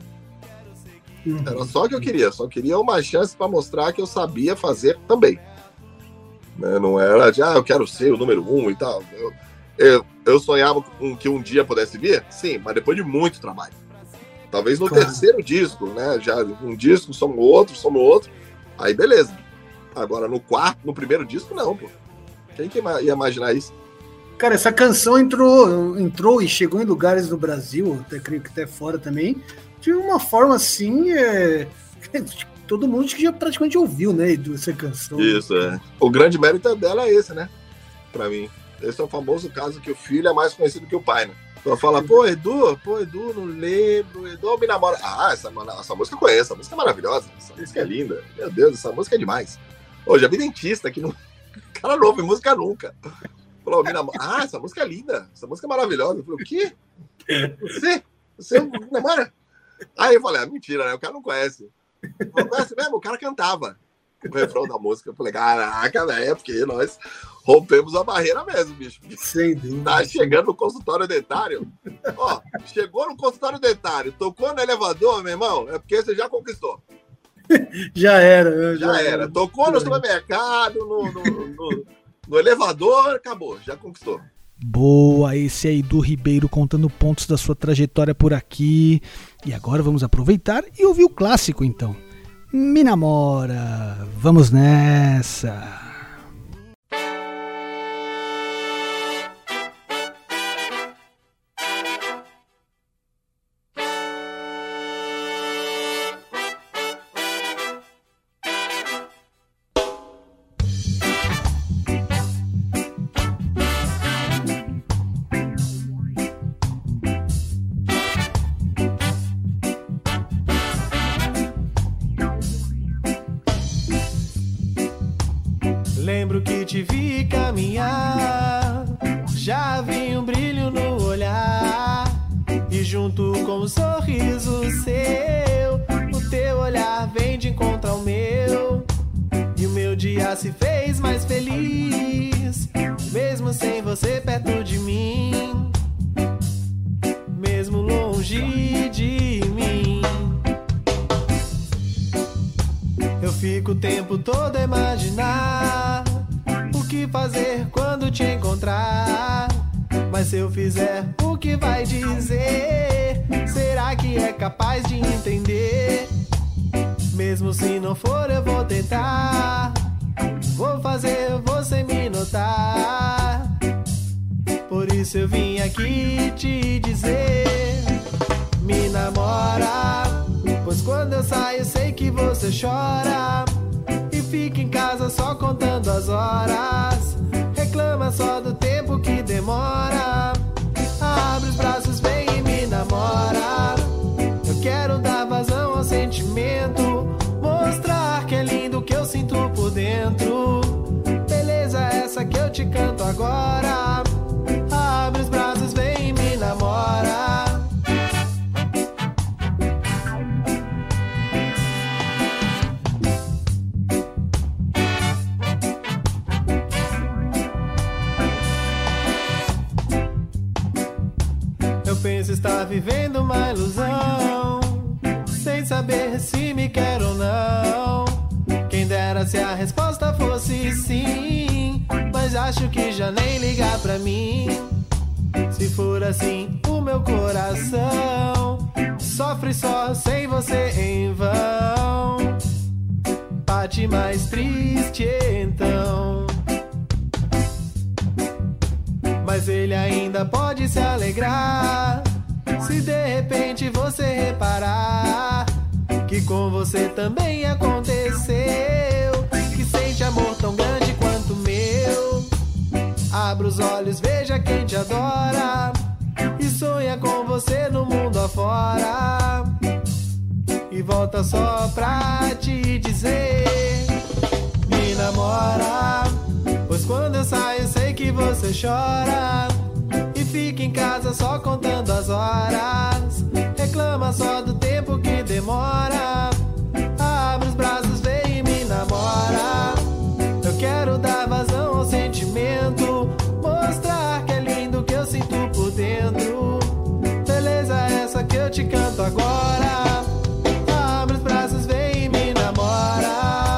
Era só o que eu só queria uma chance para mostrar que eu sabia fazer também. Né? Não era de, eu quero ser o número 1 e tal. Eu sonhava com que um dia pudesse vir? Sim, mas depois de muito trabalho. Talvez no terceiro disco, né? Já um disco, somos outro, aí beleza. Agora no primeiro disco, não, pô. Quem que ia imaginar isso? Cara, essa canção entrou e chegou em lugares do Brasil, até creio que até fora também, de uma forma assim, todo mundo que já praticamente ouviu, né, essa canção. Isso, O grande mérito dela é esse, né, pra mim. Esse é o famoso caso que o filho é mais conhecido que o pai, né. Então fala, Edu, não lembro, Edu me namora. Essa música eu conheço, essa música é maravilhosa, essa música é linda, meu Deus, essa música é demais. Já vi dentista que não... cara não ouve música nunca. Falou, me namora. Essa música é linda, essa música é maravilhosa. Eu falei, o quê? Você me namora? Aí eu falei, mentira, né? O cara não conhece. Não conhece mesmo? O cara cantava o refrão da música. Eu falei, caraca, velho, é porque nós rompemos a barreira mesmo, bicho. Sem dúvida. Tá chegando no consultório dentário. Chegou no consultório dentário, tocou no elevador, meu irmão, é porque você já conquistou. Já era. Já era. Tocou no supermercado, no elevador, acabou, já conquistou. Boa, esse é Edu Ribeiro contando pontos da sua trajetória por aqui. E agora vamos aproveitar e ouvir o clássico então. Me namora, vamos nessa. Lembro que te vi caminhar, já vi um brilho no olhar, e junto com um sorriso seu, o teu olhar vem de encontro ao meu, e o meu dia se fez mais feliz, mesmo sem você perto de mim, mesmo longe de mim. Eu fico o tempo todo a imaginar o que fazer quando te encontrar. Mas se eu fizer, o que vai dizer? Será que é capaz de entender? Mesmo se não for, eu vou tentar. Vou fazer você me notar. Por isso eu vim aqui te dizer: me namora. Pois quando eu saio sei que você chora e fica em casa só contando as horas. Reclama só do tempo que demora. Abre os braços, vem e me namora. Eu quero dar vazão ao sentimento, mostrar que é lindo o que eu sinto por dentro. Beleza essa que eu te canto estar vivendo uma ilusão, sem saber se me quer ou não. Quem dera se a resposta fosse sim, mas acho que já nem ligar pra mim. Se for assim, o meu coração sofre só sem você em vão. Bate mais triste então. Mas ele ainda pode se alegrar se de repente você reparar que com você também aconteceu, que sente amor tão grande quanto o meu. Abra os olhos, veja quem te adora e sonha com você no mundo afora. E volta só pra te dizer: me namora, pois quando eu saio sei que você chora e fica em casa só contando as horas. Reclama só do tempo que demora. Abre os braços, vem e me namora. Eu quero dar vazão ao sentimento, mostrar que é lindo o que eu sinto por dentro. Beleza essa que eu te canto agora. Abre os braços, vem e me namora.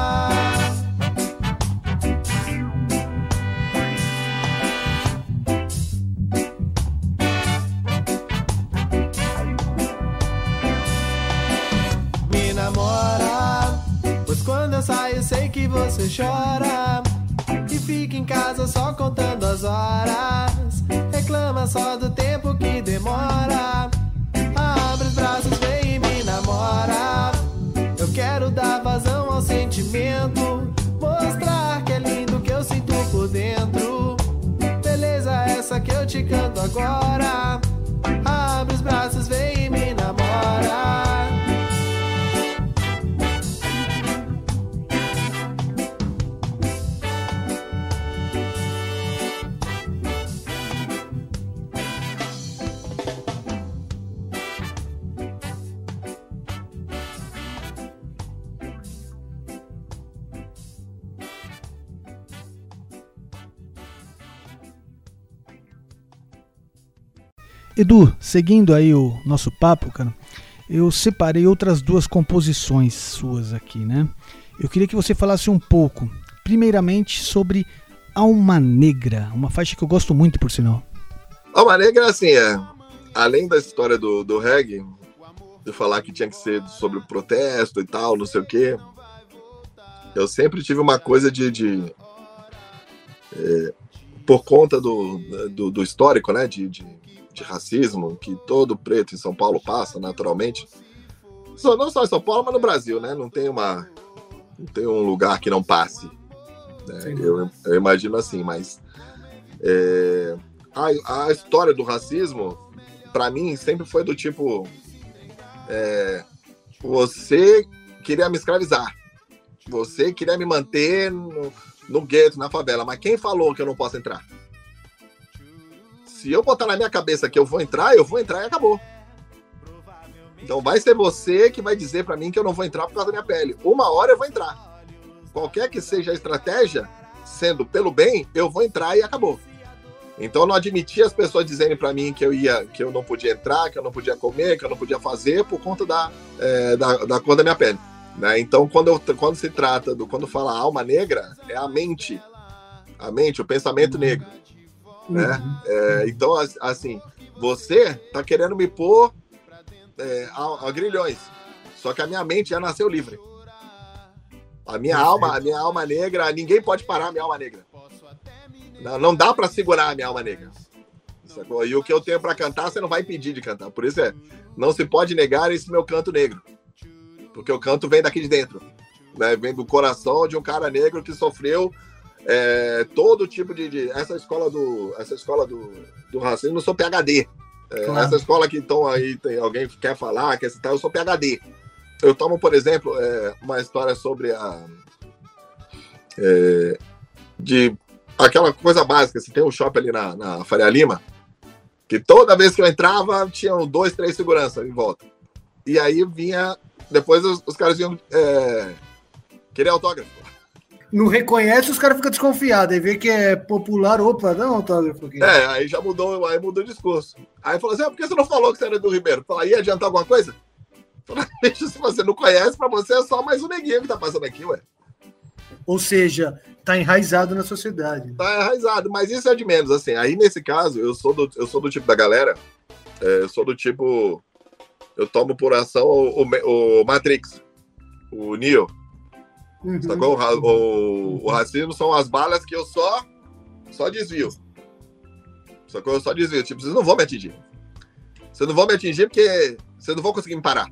Me namora, pois quando eu saio sei que você chora e fica em casa só contando as horas. Reclama só do tempo que demora. Abre os braços, vem e me namora. Eu quero dar vazão ao sentimento, mostrar que é lindo o que eu sinto por dentro. Beleza essa que eu te canto agora. Abre os braços, vem e me namora. Edu, seguindo aí o nosso papo, cara, eu separei outras duas composições suas aqui, né? Eu queria que você falasse um pouco, primeiramente, sobre Alma Negra, uma faixa que eu gosto muito, por sinal. Alma Negra, assim, além da história do reggae, de falar que tinha que ser sobre o protesto e tal, não sei o quê, eu sempre tive uma coisa por conta do histórico, né, de racismo, que todo preto em São Paulo passa, naturalmente. Não só em São Paulo, mas no Brasil, né? Não tem um lugar que não passe. Né? Eu imagino assim, mas a história do racismo, para mim, sempre foi do tipo: você queria me escravizar, você queria me manter no gueto, na favela, mas quem falou que eu não posso entrar? Se eu botar na minha cabeça que eu vou entrar e acabou. Então vai ser você que vai dizer pra mim que eu não vou entrar por causa da minha pele. Uma hora eu vou entrar. Qualquer que seja a estratégia, sendo pelo bem, eu vou entrar e acabou. Então eu não admitia as pessoas dizerem pra mim que eu não podia entrar, que eu não podia comer, que eu não podia fazer por conta da cor da minha pele. Né? Então quando se trata quando fala alma negra, é a mente, o pensamento negro. Né? Então, assim, você tá querendo me pôr a grilhões, só que a minha mente já nasceu livre. A minha alma negra, ninguém pode parar a minha alma negra. Não dá para segurar a minha alma negra. Sacou? E o que eu tenho para cantar, você não vai impedir de cantar. Por isso não se pode negar esse meu canto negro, porque o canto vem daqui de dentro, né? Vem do coração de um cara negro que sofreu todo tipo de essa escola do racismo. Eu sou PhD. Claro. Essa escola que estão aí, tem alguém que quer falar, quer citar, eu sou PhD. Eu tomo, por exemplo, uma história sobre de aquela coisa básica. Você tem um shopping ali na Faria Lima, que toda vez que eu entrava tinham 2, 3 seguranças em volta, e aí vinha depois os caras iam querer autógrafo. Não reconhece, os caras ficam desconfiados. Aí vê que é popular, opa, dá um autógrafo aqui. Aí já mudou, aí mudou o discurso. Aí falou assim, por que você não falou que você era do Ribeiro? Falei, ia adiantar alguma coisa? Falei, se você não conhece, pra você é só mais um neguinho que tá passando aqui, ué. Ou seja, tá enraizado na sociedade. Tá enraizado, mas isso é de menos, assim. Aí, nesse caso, eu sou do tipo da galera, eu sou do tipo, eu tomo por ação o Matrix, o Neo. Sacou? O racismo são as balas que eu só desvio. Sacou? Eu só desvio. Tipo, vocês não vão me atingir. Vocês não vão me atingir porque vocês não vão conseguir me parar.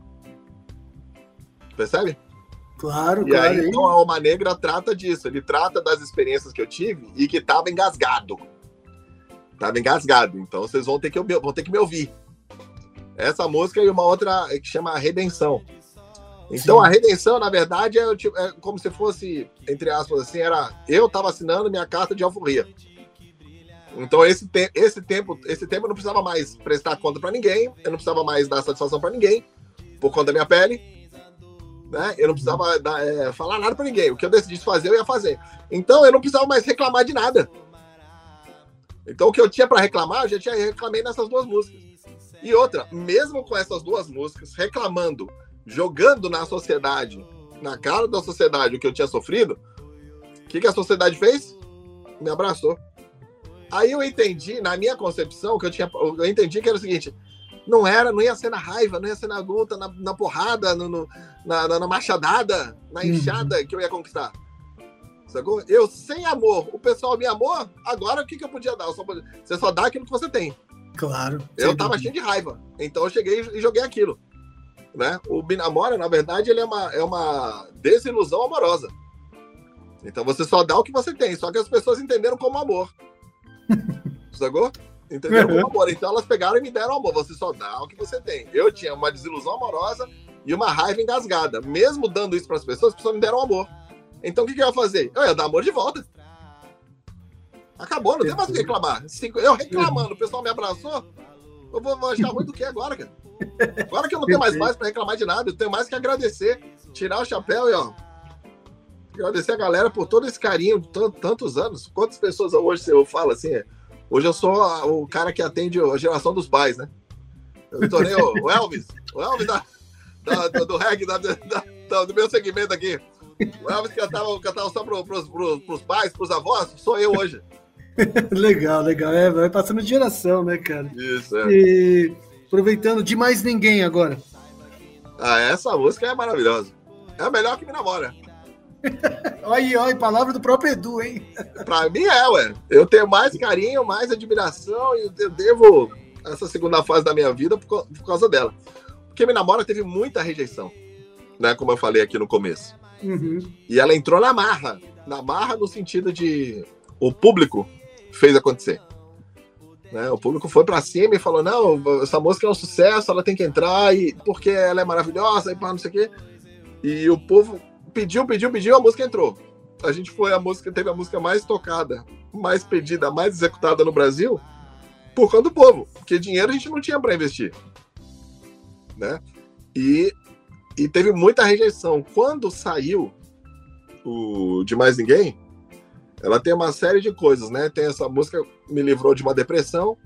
Percebe? Claro, e claro. Aí, então, a Alma Negra trata disso. Ele trata das experiências que eu tive e que tava engasgado. Tava engasgado. Então, vocês vão ter que me ouvir. Essa música e uma outra que chama Redenção. Então, Sim. A redenção, na verdade, é como se fosse, entre aspas, assim, eu estava assinando minha carta de alforria. Então, esse tempo eu não precisava mais prestar conta para ninguém, eu não precisava mais dar satisfação para ninguém, por conta da minha pele, né? Eu não precisava falar nada para ninguém. O que eu decidisse fazer, eu ia fazer. Então, eu não precisava mais reclamar de nada. Então, o que eu tinha para reclamar, eu já reclamei nessas duas músicas. E outra, mesmo com essas duas músicas, reclamando, jogando na sociedade, na cara da sociedade o que eu tinha sofrido, o que a sociedade fez? Me abraçou. Aí eu entendi, na minha concepção, eu entendi que era o seguinte, não ia ser na raiva, não ia ser na luta, na porrada, na machadada, na enxada que eu ia conquistar. Sacou? Eu sem amor, o pessoal me amou, agora o que eu podia dar? Você só dá aquilo que você tem. Claro. Eu tava cheio de raiva, então eu cheguei e joguei aquilo. Né? O Binamora, na verdade, ele é uma desilusão amorosa. Então você só dá o que você tem, só que as pessoas entenderam como amor. Sacou? Entenderam como amor. Então elas pegaram e me deram amor. Você só dá o que você tem. Eu tinha uma desilusão amorosa e uma raiva engasgada. Mesmo dando isso para as pessoas me deram amor. Então o que eu ia fazer? Eu ia dar amor de volta. Acabou, não tem mais o que reclamar. Eu reclamando, o pessoal me abraçou, eu vou achar ruim do que agora, cara? Agora que eu não tenho mais para reclamar de nada, eu tenho mais que agradecer, tirar o chapéu e agradecer a galera por todo esse carinho de tantos anos. Quantas pessoas hoje eu falo assim? Hoje eu sou o cara que atende a geração dos pais, né? Eu me tornei o Elvis do reggae, do meu segmento aqui. O Elvis cantava só pros pais, pros avós, sou eu hoje. Legal. Vai passando de geração, né, cara? Isso, E aproveitando de Mais Ninguém agora. Essa música é maravilhosa. É a melhor que Me Namora. Olha, palavra do próprio Edu, hein? Pra mim ué. Eu tenho mais carinho, mais admiração e eu devo essa segunda fase da minha vida por causa dela. Porque Me Namora teve muita rejeição, né? Como eu falei aqui no começo. E ela entrou na marra no sentido de o público fez acontecer, né? O público foi pra cima e falou, não, essa música é um sucesso, ela tem que entrar, e porque ela é maravilhosa, e não sei o quê. E o povo pediu, a música entrou. Teve a música mais tocada, mais pedida, mais executada no Brasil, por conta do povo, porque dinheiro a gente não tinha pra investir, né? E teve muita rejeição. Quando saiu o De Mais Ninguém, ela tem uma série de coisas, né? Tem essa música me livrou de uma depressão,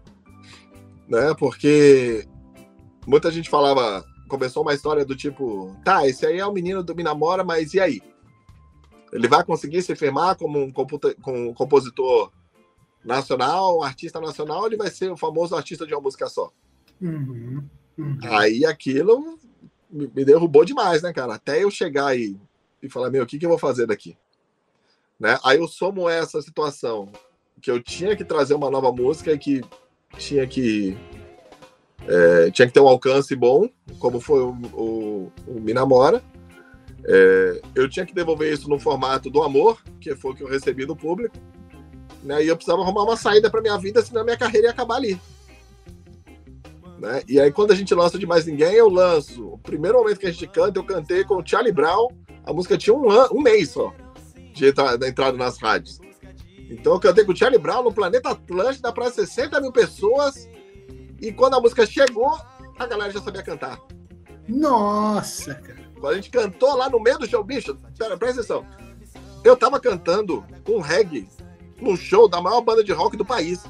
né? Porque muita gente começou uma história do tipo, esse aí é o menino do Me Namora, mas e aí? Ele vai conseguir se firmar como um compositor nacional, um artista nacional, ou ele vai ser o famoso artista de uma música só? Aí aquilo me derrubou demais, né, cara? Até eu chegar e falar, o que eu vou fazer daqui? Né? Aí eu somo essa situação, que eu tinha que trazer uma nova música e que tinha que ter um alcance bom, como foi o Me Namora. Eu tinha que devolver isso no formato do amor, que foi o que eu recebi do público, né? E eu precisava arrumar uma saída para minha vida, senão minha carreira ia acabar ali. Né? E aí, quando a gente lança De Mais Ninguém, eu lanço. O primeiro momento que a gente canta, eu cantei com o Charlie Brown. A música tinha um mês só da entrada nas rádios. Então, eu cantei com o Charlie Brown no Planeta Atlântida para 60 mil pessoas. E quando a música chegou, a galera já sabia cantar. Nossa, cara. Quando a gente cantou lá no meio do show, bicho, presta atenção. Eu tava cantando um reggae no show da maior banda de rock do país.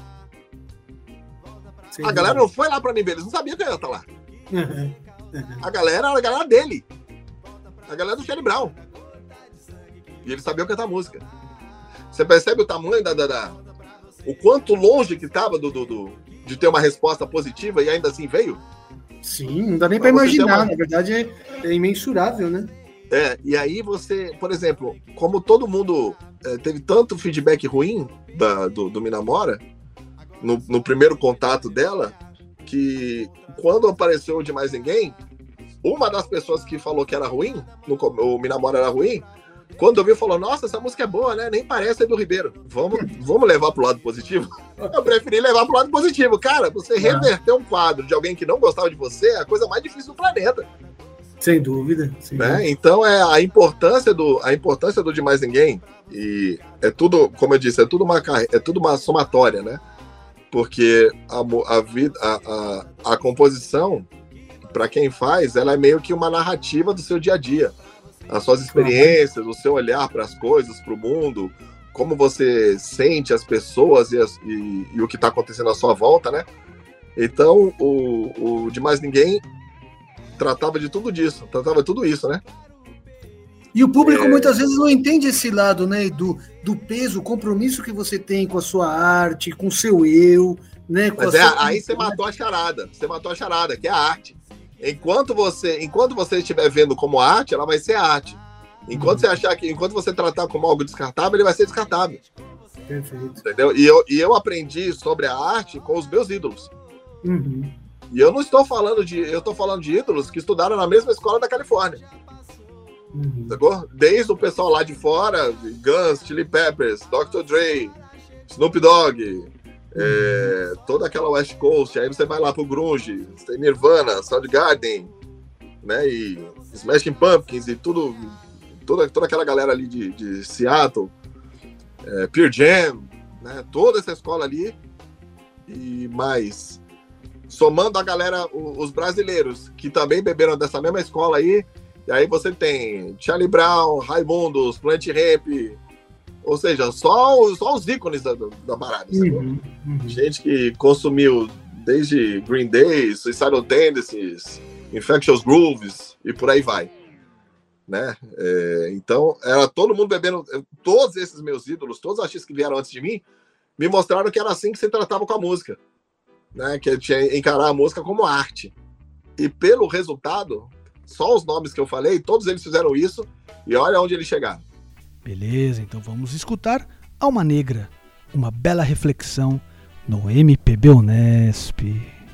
Sim, a galera não foi lá pra mim ver, eles não sabiam que eu ia estar lá. A galera era a galera dele. A galera do Charlie Brown. E eles sabiam cantar música. Você percebe o tamanho o quanto longe que tava de ter uma resposta positiva e ainda assim veio? Sim, não dá nem pra imaginar. Na verdade, é imensurável, né? E aí você, por exemplo, como todo mundo teve tanto feedback ruim do Minamora, no primeiro contato dela, que quando apareceu o De Mais Ninguém, uma das pessoas que falou que era ruim, o Minamora era ruim, quando ouviu, falou, nossa, essa música é boa, né? Nem parece do Ribeiro. Vamos levar pro lado positivo? Eu preferi levar pro lado positivo. Cara, você reverter um quadro de alguém que não gostava de você é a coisa mais difícil do planeta. Sem dúvida. Né? Então, a importância do De Mais Ninguém, e é tudo, como eu disse, é tudo uma somatória, né? Porque a composição, para quem faz, ela é meio que uma narrativa do seu dia a dia. As suas experiências, o seu olhar para as coisas, para o mundo, como você sente as pessoas e o que está acontecendo à sua volta, né? Então, o De Mais Ninguém tratava de tudo isso, né? E o público muitas vezes não entende esse lado, né? Do peso, o compromisso que você tem com a sua arte, com o seu eu, né? Mas aí você matou a charada. Você matou a charada, que é a arte. Enquanto você estiver vendo como arte, ela vai ser arte. Enquanto você tratar como algo descartável, ele vai ser descartável. Perfeito. Entendeu? E eu aprendi sobre a arte com os meus ídolos. Uhum. E eu não estou falando eu estou falando de ídolos que estudaram na mesma escola da Califórnia. Uhum. Sacou? Desde o pessoal lá de fora, Guns, Chili Peppers, Dr. Dre, Snoop Dogg, toda aquela West Coast, aí você vai lá pro grunge, você tem Nirvana, Soundgarden, né, e Smashing Pumpkins e toda aquela galera ali de Seattle, Pearl Jam, né, toda essa escola ali, e mais, somando a galera, os brasileiros, que também beberam dessa mesma escola aí, e aí você tem Charlie Brown, Raimundos, Plant Ramp, ou seja, só os ícones da parada. Gente que consumiu desde Green Day, Suicidal Tendencies, Infectious Grooves e por aí vai. Né? Então, era todo mundo bebendo. Todos esses meus ídolos, todos os artistas que vieram antes de mim, me mostraram que era assim que se tratava com a música. Né? Que tinha encarar a música como arte. E pelo resultado, só os nomes que eu falei, todos eles fizeram isso e olha onde eles chegaram. Beleza, então vamos escutar Alma Negra, uma bela reflexão no MPB Unesp.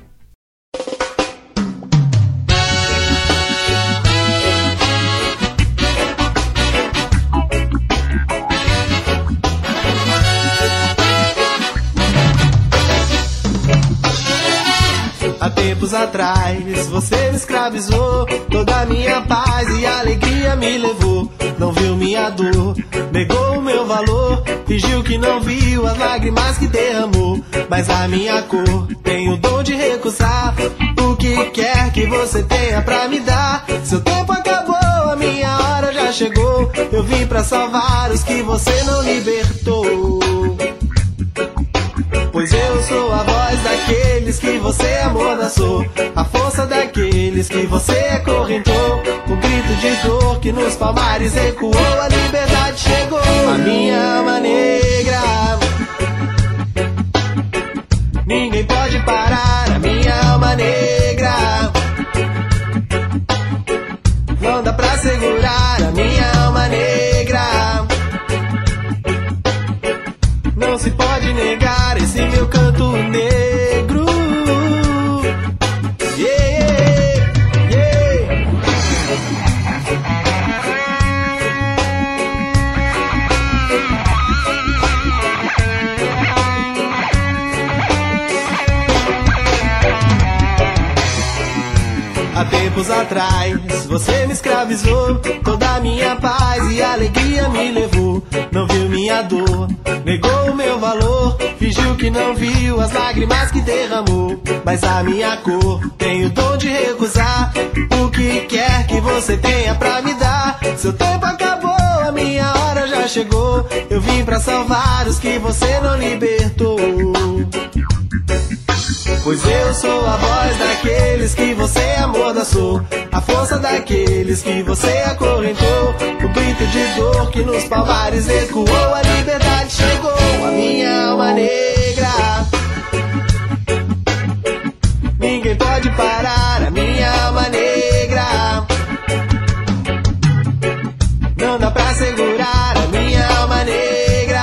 Há tempos atrás você me escravizou, toda a minha paz e alegria me levou. Não viu minha dor, negou o meu valor, fingiu que não viu as lágrimas que derramou. Mas a minha cor tem o dom de recusar o que quer que você tenha pra me dar. Seu tempo acabou, a minha hora já chegou, eu vim pra salvar os que você não libertou. Pois eu sou a voz daqueles que você amordaçou, a força daqueles que você acorrentou. O grito de dor que nos palmares ecoou, a liberdade chegou. A minha alma negra, ninguém pode parar. A minha alma negra, não dá pra segurar. A minha alma negra, não se pode negar esse meu canto negro. Yeah, yeah. Há tempos atrás você me escravizou, toda a minha paz e alegria me levou. Não viu minha dor, negou o meu valor, fingiu que não viu as lágrimas que derramou. Mas a minha cor tem o dom de recusar o que quer que você tenha pra me dar. Seu tempo acabou, a minha hora já chegou. chegou. Eu vim pra salvar os que você não libertou. Pois eu sou a voz daqueles que você amordaçou, a força daqueles que você acorrentou, o grito de dor que nos palmares ecoou. A liberdade chegou, a minha alma negra. Ninguém pode parar a minha alma negra. Não dá pra segurar a minha alma negra.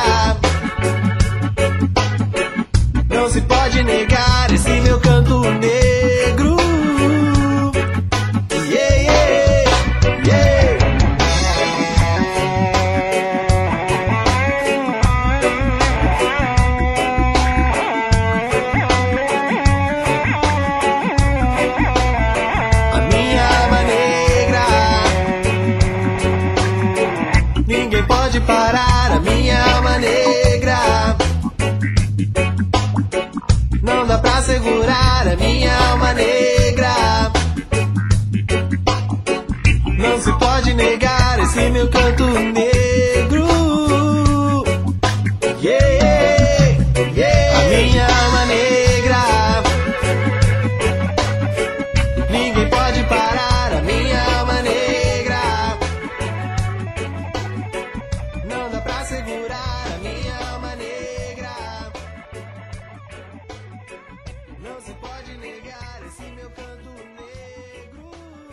Não se pode negar esse meu canto negro. Yeah, yeah, yeah. A minha alma negra. Ninguém pode parar a minha alma negra. Não dá pra segurar a minha alma negra. Não se pode negar esse meu canto negro. Yeah, yeah. A minha alma negra. Ninguém pode parar a minha alma negra. Não dá pra segurar a minha alma negra. Não se pode negar esse meu canto negro.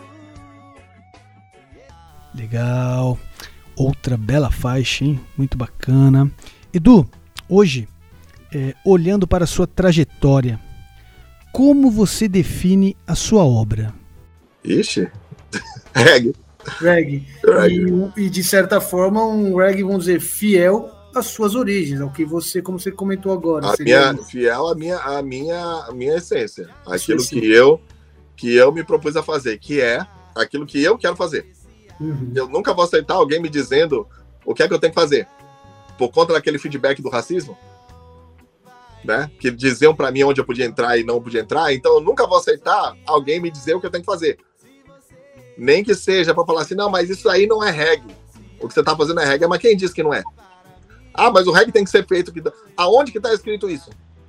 Legal. Outra bela faixa, hein? Muito bacana. Edu, hoje, olhando para a sua trajetória, como você define a sua obra? Ixi, reggae. Reggae. E de certa forma um reggae, vamos dizer, fiel às suas origens, ao que você, como você comentou agora. Fiel à minha essência. Aquilo que eu me propus a fazer, que é aquilo que eu quero fazer. Uhum. Eu nunca vou aceitar alguém me dizendo o que é que eu tenho que fazer. Por conta daquele feedback do racismo, né? Que diziam pra mim onde eu podia entrar e não podia entrar. Então eu nunca vou aceitar alguém me dizer o que eu tenho que fazer. Nem que seja pra falar assim, não, mas isso aí não é reggae. O que você tá fazendo é reggae. Mas quem disse que não é? Ah, mas o reggae tem que ser feito... Aonde que tá escrito isso?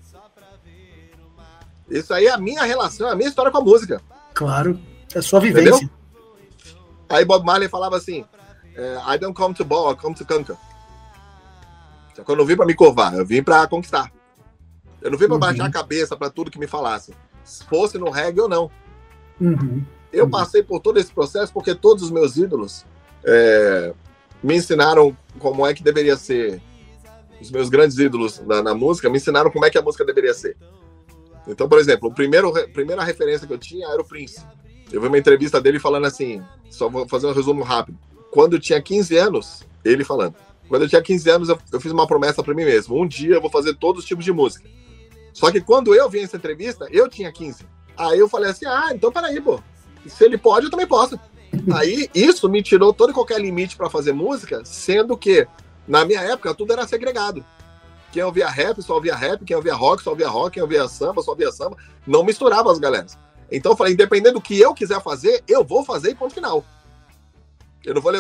Isso aí é a minha relação, a minha história com a música. Claro, é a sua vivência. Entendeu? Aí Bob Marley falava assim, I don't come to ball, I come to conquer. Só que eu não vim pra me curvar, eu vim pra conquistar. Eu não vim pra baixar a cabeça pra tudo que me falasse. Se fosse no reggae ou não. Eu passei por todo esse processo porque todos os meus ídolos me ensinaram como é que deveria ser. Os meus grandes ídolos na música me ensinaram como é que a música deveria ser. Então, por exemplo, a primeira referência que eu tinha era o Prince. Eu vi uma entrevista dele falando assim, só vou fazer um resumo rápido. Quando eu tinha 15 anos, ele falando, quando eu tinha 15 anos, eu fiz uma promessa pra mim mesmo. Um dia eu vou fazer todos os tipos de música. Só que quando eu vi essa entrevista, eu tinha 15. Aí eu falei assim, então peraí, pô. Se ele pode, eu também posso. Aí isso me tirou todo e qualquer limite pra fazer música, sendo que, na minha época, tudo era segregado. Quem ouvia rap, só ouvia rap. Quem ouvia rock, só ouvia rock. Quem ouvia samba, só ouvia samba. Não misturava as galeras. Então eu falei, independente do que eu quiser fazer, eu vou fazer e ponto final. Eu não vou,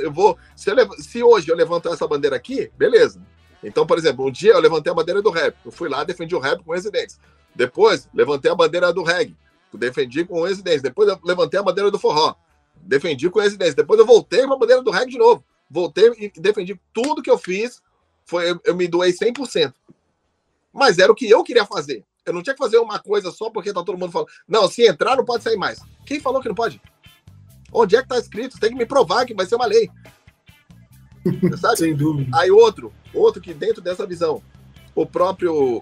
se hoje eu levantar essa bandeira aqui, beleza. Então, por exemplo, um dia eu levantei a bandeira do rap. Eu fui lá, defendi o rap com Residentes. Depois, levantei a bandeira do reggae. Defendi com Residentes. Depois eu levantei a bandeira do forró. Defendi com Residentes. Depois eu voltei com a bandeira do reggae de novo. Voltei e defendi tudo que eu fiz. Eu me doei 100%. Mas era o que eu queria fazer. Eu não tinha que fazer uma coisa só porque tá todo mundo falando. Não, se entrar não pode sair mais. Quem falou que não pode? Onde é que tá escrito? Você tem que me provar que vai ser uma lei. Sabe? Sem dúvida. Aí outro que dentro dessa visão, o próprio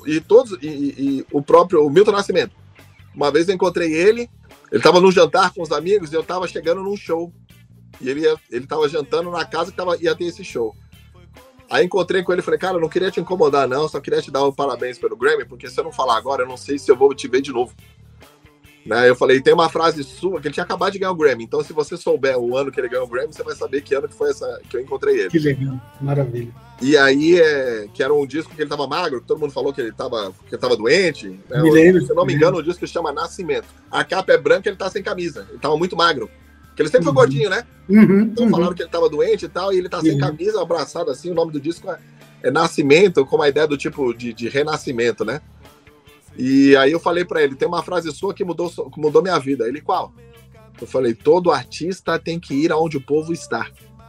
Milton Nascimento. Uma vez eu encontrei ele tava num jantar com os amigos e eu tava chegando num show. E ele tava jantando na casa que ia ter esse show. Aí encontrei com ele e falei, cara, eu não queria te incomodar não, só queria te dar um parabéns pelo Grammy, porque se eu não falar agora, eu não sei se eu vou te ver de novo. Né? Eu falei, tem uma frase sua, que ele tinha acabado de ganhar o Grammy, então se você souber o ano que ele ganhou o Grammy, você vai saber que ano que foi que eu encontrei ele. Que legal, maravilha. E aí, que era um disco que ele tava magro, que todo mundo falou que ele tava doente. Né? Me lembro. Se eu não me engano, o disco se chama Nascimento. A capa é branca, ele tá sem camisa, ele tava muito magro. Porque ele sempre foi gordinho, né? Então falaram que ele tava doente e tal, e ele tá sem camisa, abraçado assim, o nome do disco é Nascimento, com uma ideia do tipo de renascimento, né? E aí eu falei pra ele, tem uma frase sua que mudou minha vida. Ele, qual? Eu falei, todo artista tem que ir aonde o povo está.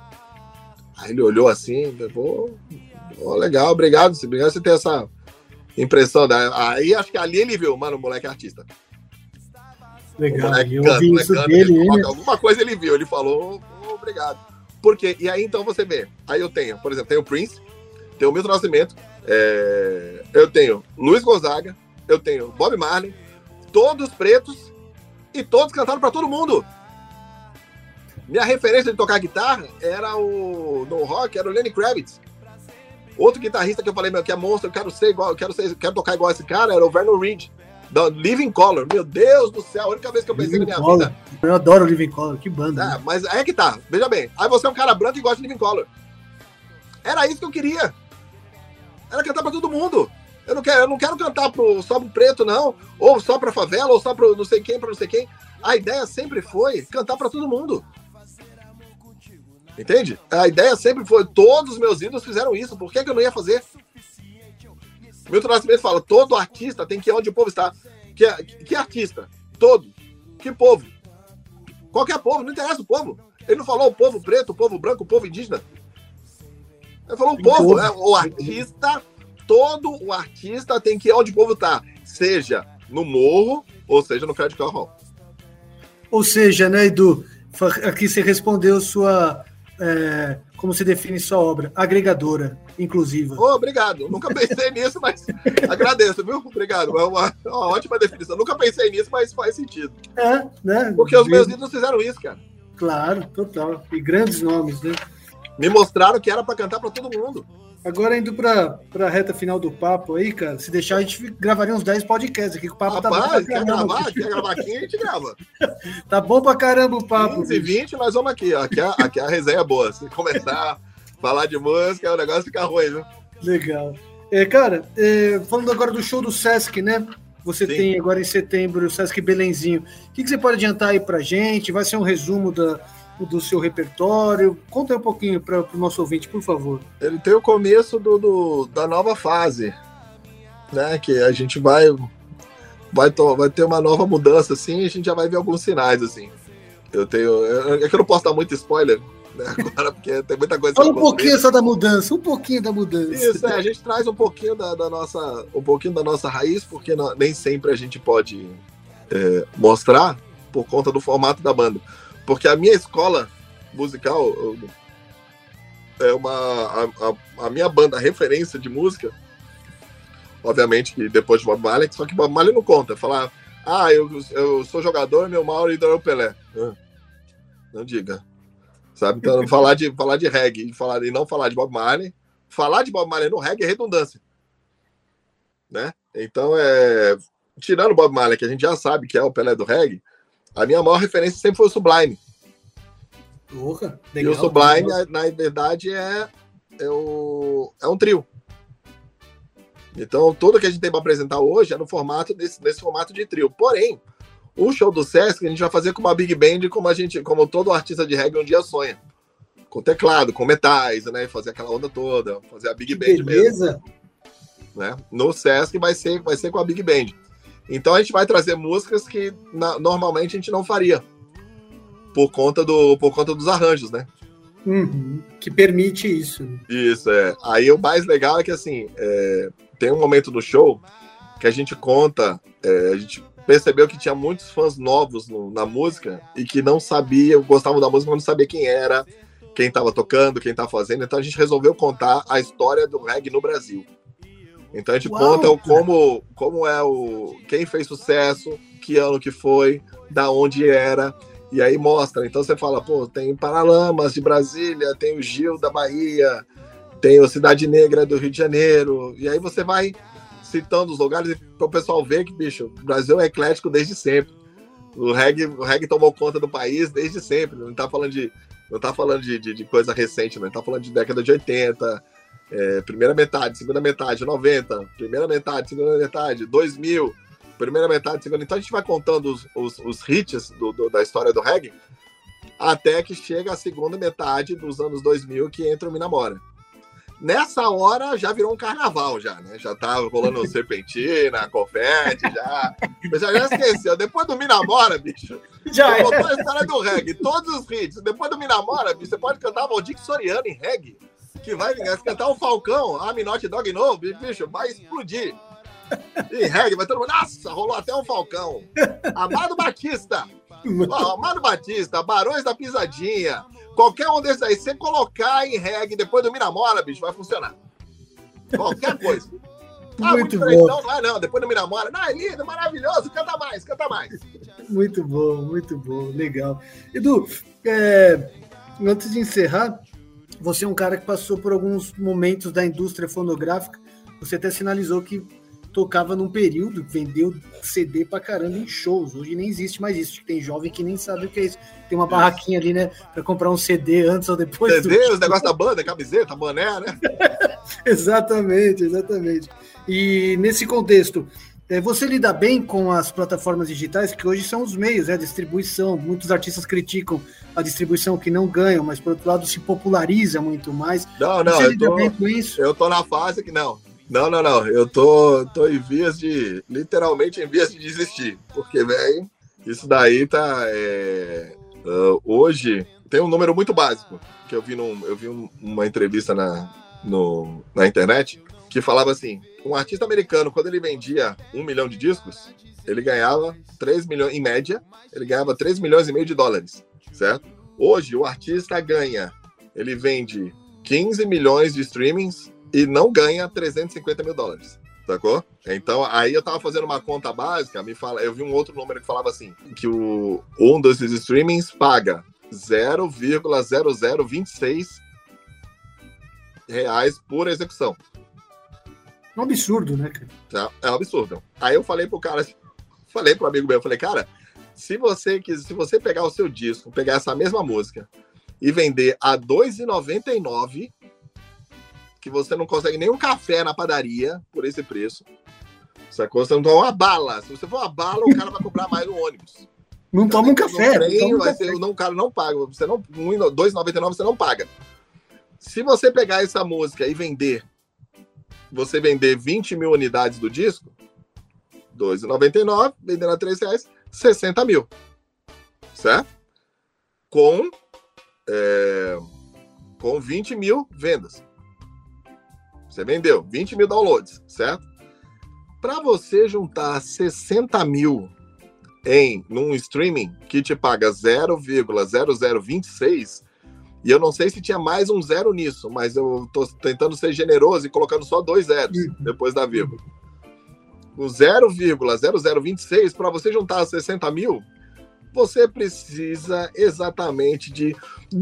Aí ele olhou assim, legal, obrigado você ter essa impressão. Né? Aí acho que ali ele viu, mano, o moleque é artista. Legal, alguma coisa ele viu, ele falou, obrigado. Por quê? E aí então você vê, aí eu tenho, por exemplo, tenho o Prince, tenho o Milton Nascimento, eu tenho Luiz Gonzaga, eu tenho Bob Marley, todos pretos e todos cantaram pra todo mundo. Minha referência de tocar guitarra era no rock, era o Lenny Kravitz. Outro guitarrista que eu falei, que é monstro, quero tocar igual esse cara, era o Vernon Reid, da Living Colour. Meu Deus do céu, a única vez que eu pensei na minha vida. Eu adoro o Living Colour, que banda. Mas é que tá, veja bem. Aí você é um cara branco e gosta de Living Colour. Era isso que eu queria. Era cantar pra todo mundo. Eu não quero cantar só pro preto, não. Ou só pra favela, ou só pro não sei quem, pra não sei quem. A ideia sempre foi cantar pra todo mundo. Entende? A ideia sempre foi, todos os meus ídolos fizeram isso, por que eu não ia fazer? Milton Nascimento fala, todo artista tem que ir onde o povo está. Que artista? Todo. Que povo? Qualquer povo, não interessa o povo. Ele não falou o povo preto, o povo branco, o povo indígena. Ele falou o povo, o artista, todo o artista tem que ir onde o povo está. Seja no morro, ou seja no Credit Card Hall. Ou seja, né, Edu, aqui você respondeu sua... como se define sua obra? Agregadora, inclusiva. Obrigado. Nunca pensei nisso, mas agradeço, viu? Obrigado. É uma ótima definição. Nunca pensei nisso, mas faz sentido. Né? Porque os meus ídolos fizeram isso, cara. Claro, total. E grandes nomes, né? Me mostraram que era pra cantar pra todo mundo. Agora, indo pra reta final do papo aí, cara, se deixar, a gente gravaria uns 10 podcasts aqui, que o papo tá bom pra caramba. Quer gravar aqui, a gente grava. Tá bom pra caramba o papo. 15 e 20, nós vamos aqui. Aqui a resenha é boa. Se começar a falar de música, o negócio fica ruim, viu? Legal. Cara, falando agora do show do Sesc, né? Você Sim. tem agora em setembro o Sesc Belenzinho. O que você pode adiantar aí pra gente? Vai ser um resumo do seu repertório? Conta aí um pouquinho para o nosso ouvinte, por favor. Ele tem o começo da nova fase, né? Que a gente vai ter uma nova mudança, assim, e a gente já vai ver alguns sinais, assim. É que eu não posso dar muito spoiler, né, agora, porque tem muita coisa. Fala um pouquinho só da mudança, um pouquinho da mudança. Isso, a gente traz um pouquinho da nossa raiz, porque nem sempre a gente pode mostrar por conta do formato da banda. Porque a minha escola musical a minha banda referência de música, obviamente que depois de Bob Marley, só que Bob Marley não conta. Falar, eu sou jogador, meu Mauro e o Pelé. Não diga. Sabe? Então, falar de reggae e não falar de Bob Marley, falar de Bob Marley no reggae é redundância. Né? Então, tirando Bob Marley, que a gente já sabe que é o Pelé do reggae, a minha maior referência sempre foi o Sublime. Legal, e o Sublime, na verdade, é um trio. Então, tudo que a gente tem para apresentar hoje é no formato nesse formato de trio. Porém, o show do Sesc a gente vai fazer com uma Big Band, como todo artista de reggae um dia sonha. Com teclado, com metais, né? Fazer aquela onda toda, fazer a Big Band beleza. Mesmo. Né? No Sesc vai ser com a Big Band. Então a gente vai trazer músicas que normalmente a gente não faria. Por conta dos arranjos, né? Que permite isso. Isso, Aí o mais legal é que, assim, tem um momento do show que a gente conta, a gente percebeu que tinha muitos fãs novos na música e que não gostavam da música, mas não sabia quem era, quem estava tocando, quem estava fazendo. Então a gente resolveu contar a história do reggae no Brasil. Então a gente conta como é quem fez sucesso, que ano que foi, da onde era, e aí mostra. Então você fala, tem Paralamas de Brasília, tem o Gil da Bahia, tem o Cidade Negra do Rio de Janeiro, e aí você vai citando os lugares para o pessoal ver que, bicho, o Brasil é eclético desde sempre. O reggae tomou conta do país desde sempre. Não tá falando de coisa recente, não. Tá falando de década de 80, primeira metade, segunda metade, 90, primeira metade, segunda metade, 2000, primeira metade, segunda. Então a gente vai contando os hits da história do reggae Até que chega a segunda metade dos anos 2000 que entra o Me Namora. Nessa hora já virou um carnaval, já, né? Já tá rolando serpentina, confete, já. Eu já esqueceu. Depois do Me Namora, bicho, Já é. botou a história do reggae, todos os hits. Depois do Me Namora, bicho, você pode cantar Valdir Soriano em reggae, que vai cantar o Falcão, a Minote Dog No, bicho, vai explodir. Em reggae, vai todo mundo, nossa, rolou até um Falcão. Amado Batista, Amado Batista, Barões da Pisadinha, qualquer um desses aí, se você colocar em reggae depois do Me Namora, bicho, vai funcionar. Qualquer coisa. Muito bom. Então, não é não, depois do Me Namora, não, é lindo, maravilhoso, canta mais, canta mais. Muito bom, legal. Edu, antes de encerrar, você é um cara que passou por alguns momentos da indústria fonográfica, você até sinalizou que tocava num período, vendeu CD pra caramba em shows, hoje nem existe mais isso, tem jovem que nem sabe o que é isso, tem uma barraquinha ali, né, pra comprar um CD antes ou depois. CD, os negócios da banda, camiseta, boné, né? Exatamente. E nesse contexto, você lida bem com as plataformas digitais, que hoje são os meios, né, distribuição, muitos artistas criticam a distribuição que não ganham, mas por outro lado se populariza muito mais. Não, você lida bem com isso? Eu tô na fase que não. Não. Eu tô em vias de... Literalmente em vias de desistir. Porque, velho, isso daí tá... hoje tem um número muito básico. Que eu vi uma entrevista na internet que falava assim, um artista americano, quando ele vendia 1 milhão de discos, ele ganhava 3 milhões, em média, ele ganhava 3 milhões e meio de dólares, certo? Hoje, o artista ele vende 15 milhões de streamings e não ganha 350 mil dólares, sacou? Então, aí eu tava fazendo uma conta básica, eu vi um outro número que falava assim, que um desses streamings paga 0,0026 reais por execução. É um absurdo, né, cara? É um absurdo. Aí eu falei pro amigo meu, cara, se você pegar o seu disco, pegar essa mesma música e vender a R$ 2,99, que você não consegue nem um café na padaria por esse preço, sacou? Você não toma uma bala. Se você for uma bala, o cara vai comprar mais no ônibus. Não toma um café. O cara não paga. R$ 2,99 você não paga. Se você pegar essa música e vender 20 mil unidades do disco, R$ 2,99, vendendo a R$3, 60 mil. Certo? Com 20 mil vendas. Você vendeu 20 mil downloads, certo? Para você juntar 60 mil num streaming que te paga 0,0026, e eu não sei se tinha mais um zero nisso, mas eu tô tentando ser generoso e colocando só 2 zeros depois da vírgula. O 0,0026, para você juntar 60 mil, você precisa exatamente de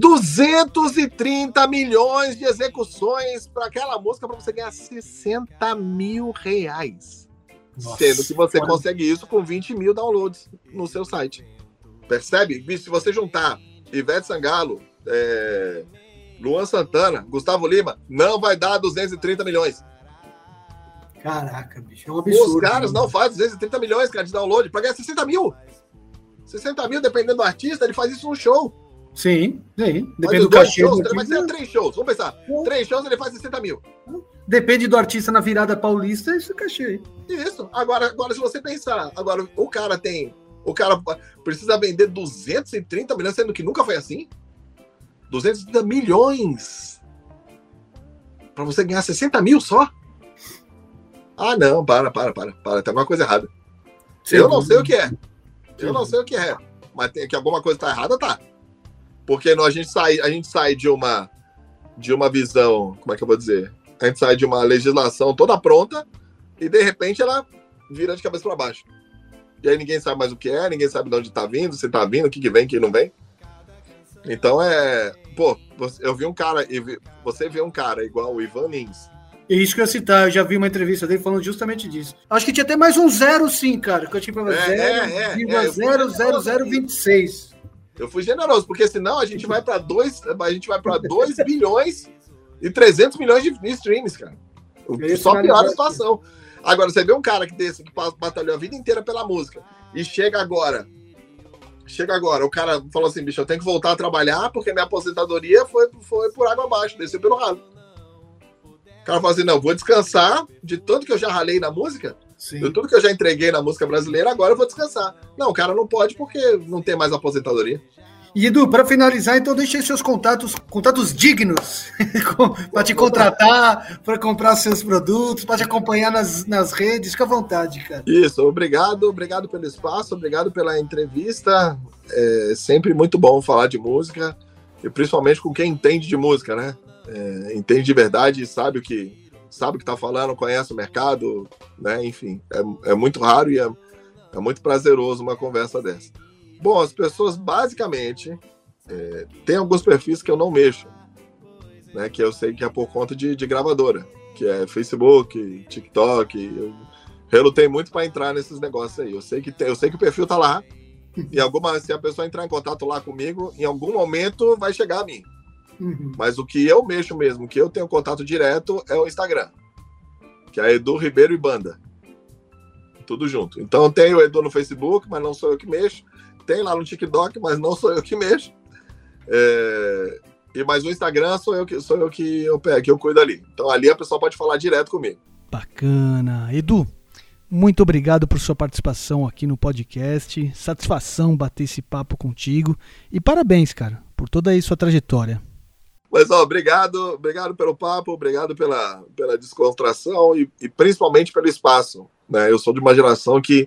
230 milhões de execuções para aquela música para você ganhar 60 mil reais. Nossa, sendo que você consegue isso com 20 mil downloads no seu site. Percebe? Se você juntar Ivete Sangalo, Luan Santana, Gustavo Lima, não vai dar 230 milhões. Caraca, bicho, é um absurdo. Os caras não fazem 230 milhões, cara, de download para ganhar 60 mil. 60 mil, dependendo do artista, ele faz isso num show. Sim. Depende do cachê. Ele vai ter 3 shows, vamos pensar. 3 shows, ele faz 60 mil. Depende do artista na virada paulista, isso é cachê. Isso. Agora, se você pensar, o cara precisa vender 230 milhões, sendo que nunca foi assim. 230 milhões. Pra você ganhar 60 mil só? Ah, não, para. Tem alguma coisa errada. Sim, eu não sei o que é. Mas tem que alguma coisa tá errada, tá. Porque a gente sai de uma visão, como é que eu vou dizer? A gente sai de uma legislação toda pronta e, de repente, ela vira de cabeça para baixo. E aí ninguém sabe mais o que é, ninguém sabe de onde tá vindo, se tá vindo, o que vem, o que não vem. Então eu vi um cara, você vê um cara igual o Ivan Lins. É isso que eu ia citar, eu já vi uma entrevista dele falando justamente disso. Acho que tinha até mais um zero sim, cara, que eu tinha pra 0,0026. Eu fui generoso, porque senão a gente vai para 2 bilhões e 300 milhões de streams, cara. Só piora a situação. Agora, você vê um cara que batalhou a vida inteira pela música e chega agora Chega agora, o cara falou assim, bicho, eu tenho que voltar a trabalhar porque minha aposentadoria foi por água abaixo, desceu pelo ralo. O cara fala assim, não, vou descansar de tanto que eu já ralei na música, de tudo que eu já entreguei na música brasileira, agora eu vou descansar. Não, o cara não pode porque não tem mais aposentadoria. E Edu, para finalizar, então deixa aí seus contatos dignos para te contratar, para comprar seus produtos, para te acompanhar nas redes, fica à vontade, cara. Isso, obrigado pelo espaço, obrigado pela entrevista, é sempre muito bom falar de música, e principalmente com quem entende de música, né? Entende de verdade, sabe o que tá falando, conhece o mercado, né? Enfim, é muito raro e é muito prazeroso uma conversa dessa. Bom, as pessoas basicamente tem alguns perfis que eu não mexo, né? Que eu sei que é por conta de gravadora, que é Facebook, TikTok. Eu relutei muito para entrar nesses negócios aí. Eu sei que o perfil tá lá e se a pessoa entrar em contato lá comigo, em algum momento vai chegar a mim. Uhum. Mas o que eu mexo mesmo, que eu tenho contato direto é o Instagram, que é Edu Ribeiro e Banda. Tudo junto. Então tem o Edu no Facebook, mas não sou eu que mexo. Tem lá no TikTok, mas não sou eu que mexo. Mas o Instagram sou eu que eu cuido ali. Então ali a pessoa pode falar direto comigo. Bacana. Edu, muito obrigado por sua participação aqui no podcast. Satisfação bater esse papo contigo. E parabéns, cara, por toda aí sua trajetória. Mas, obrigado pelo papo, obrigado pela descontração e principalmente pelo espaço, né? Eu sou de uma geração que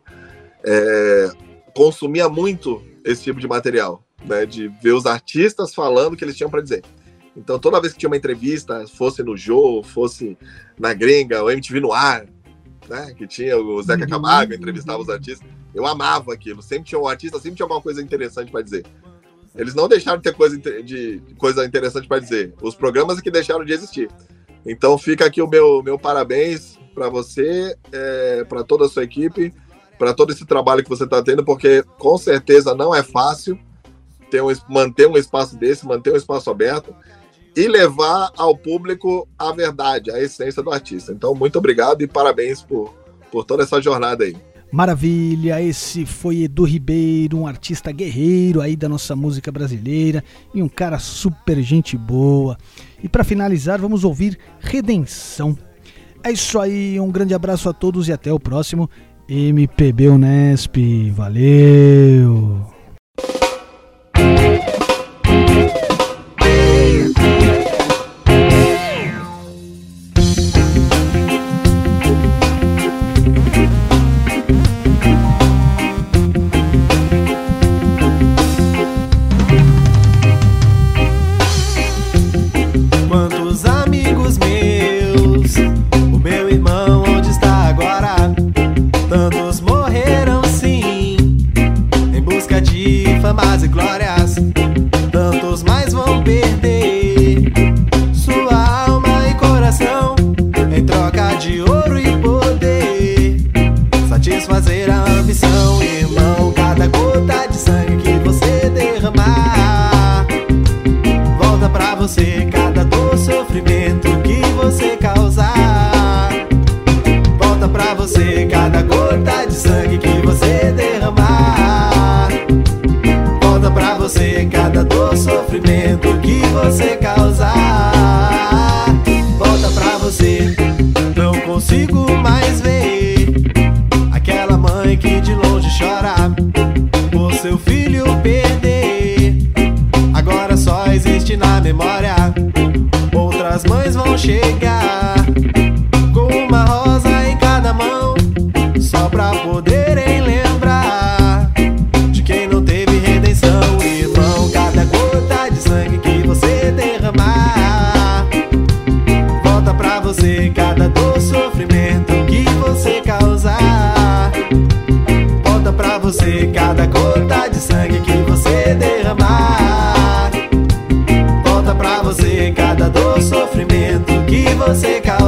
consumia muito esse tipo de material, né? De ver os artistas falando o que eles tinham para dizer. Então, toda vez que tinha uma entrevista, fosse no Jô, fosse na Gringa, o MTV no Ar, né? Que tinha o Zeca Camargo, entrevistava os artistas, eu amava aquilo. Sempre tinha um artista, sempre tinha alguma coisa interessante para dizer. Eles não deixaram de ter coisa interessante para dizer. Os programas é que deixaram de existir. Então fica aqui o meu parabéns para você, para toda a sua equipe, para todo esse trabalho que você está tendo, porque com certeza não é fácil manter um espaço desse, manter um espaço aberto e levar ao público a verdade, a essência do artista. Então muito obrigado e parabéns por toda essa jornada aí. Maravilha, esse foi Edu Ribeiro, um artista guerreiro aí da nossa música brasileira e um cara super gente boa. E para finalizar, vamos ouvir Redenção. É isso aí, um grande abraço a todos e até o próximo MPB Unesp. Valeu! Famas e glórias, tantos mais vão perder sua alma e coração em troca de ouro e poder. Satisfazer a ambição, irmão, cada gota de sangue que você derramar volta pra você, cada dor, sofrimento que você causar. Volta pra você, cada gota de sangue que você derramar. Pra você, cada dor, sofrimento que você causar. Volta pra você, não consigo mais ver aquela mãe que de longe chora por seu filho perder. Agora só existe na memória. Outras mães vão chegar com uma rosa em cada mão, só pra poderem lembrar de quem não teve redenção. Irmão, cada gota de sangue que você derramar volta pra você, cada dor, sofrimento que você causar. Volta pra você, cada gota de sangue que você derramar. Volta pra você, cada dor, sofrimento que você causar.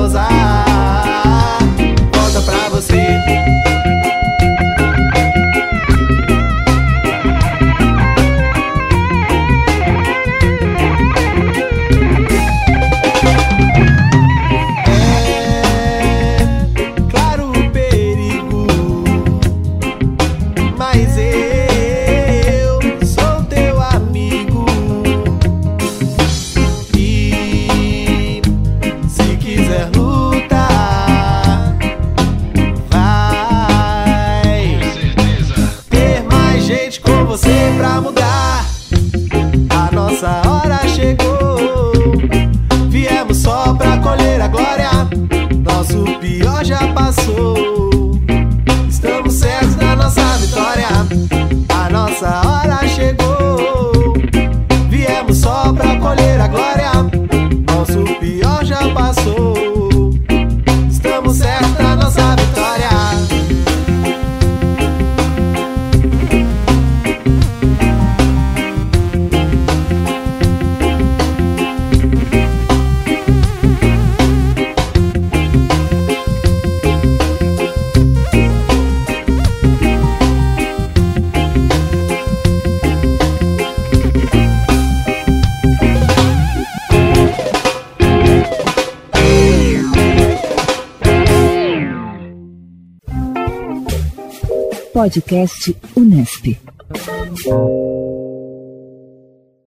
Podcast Unesp.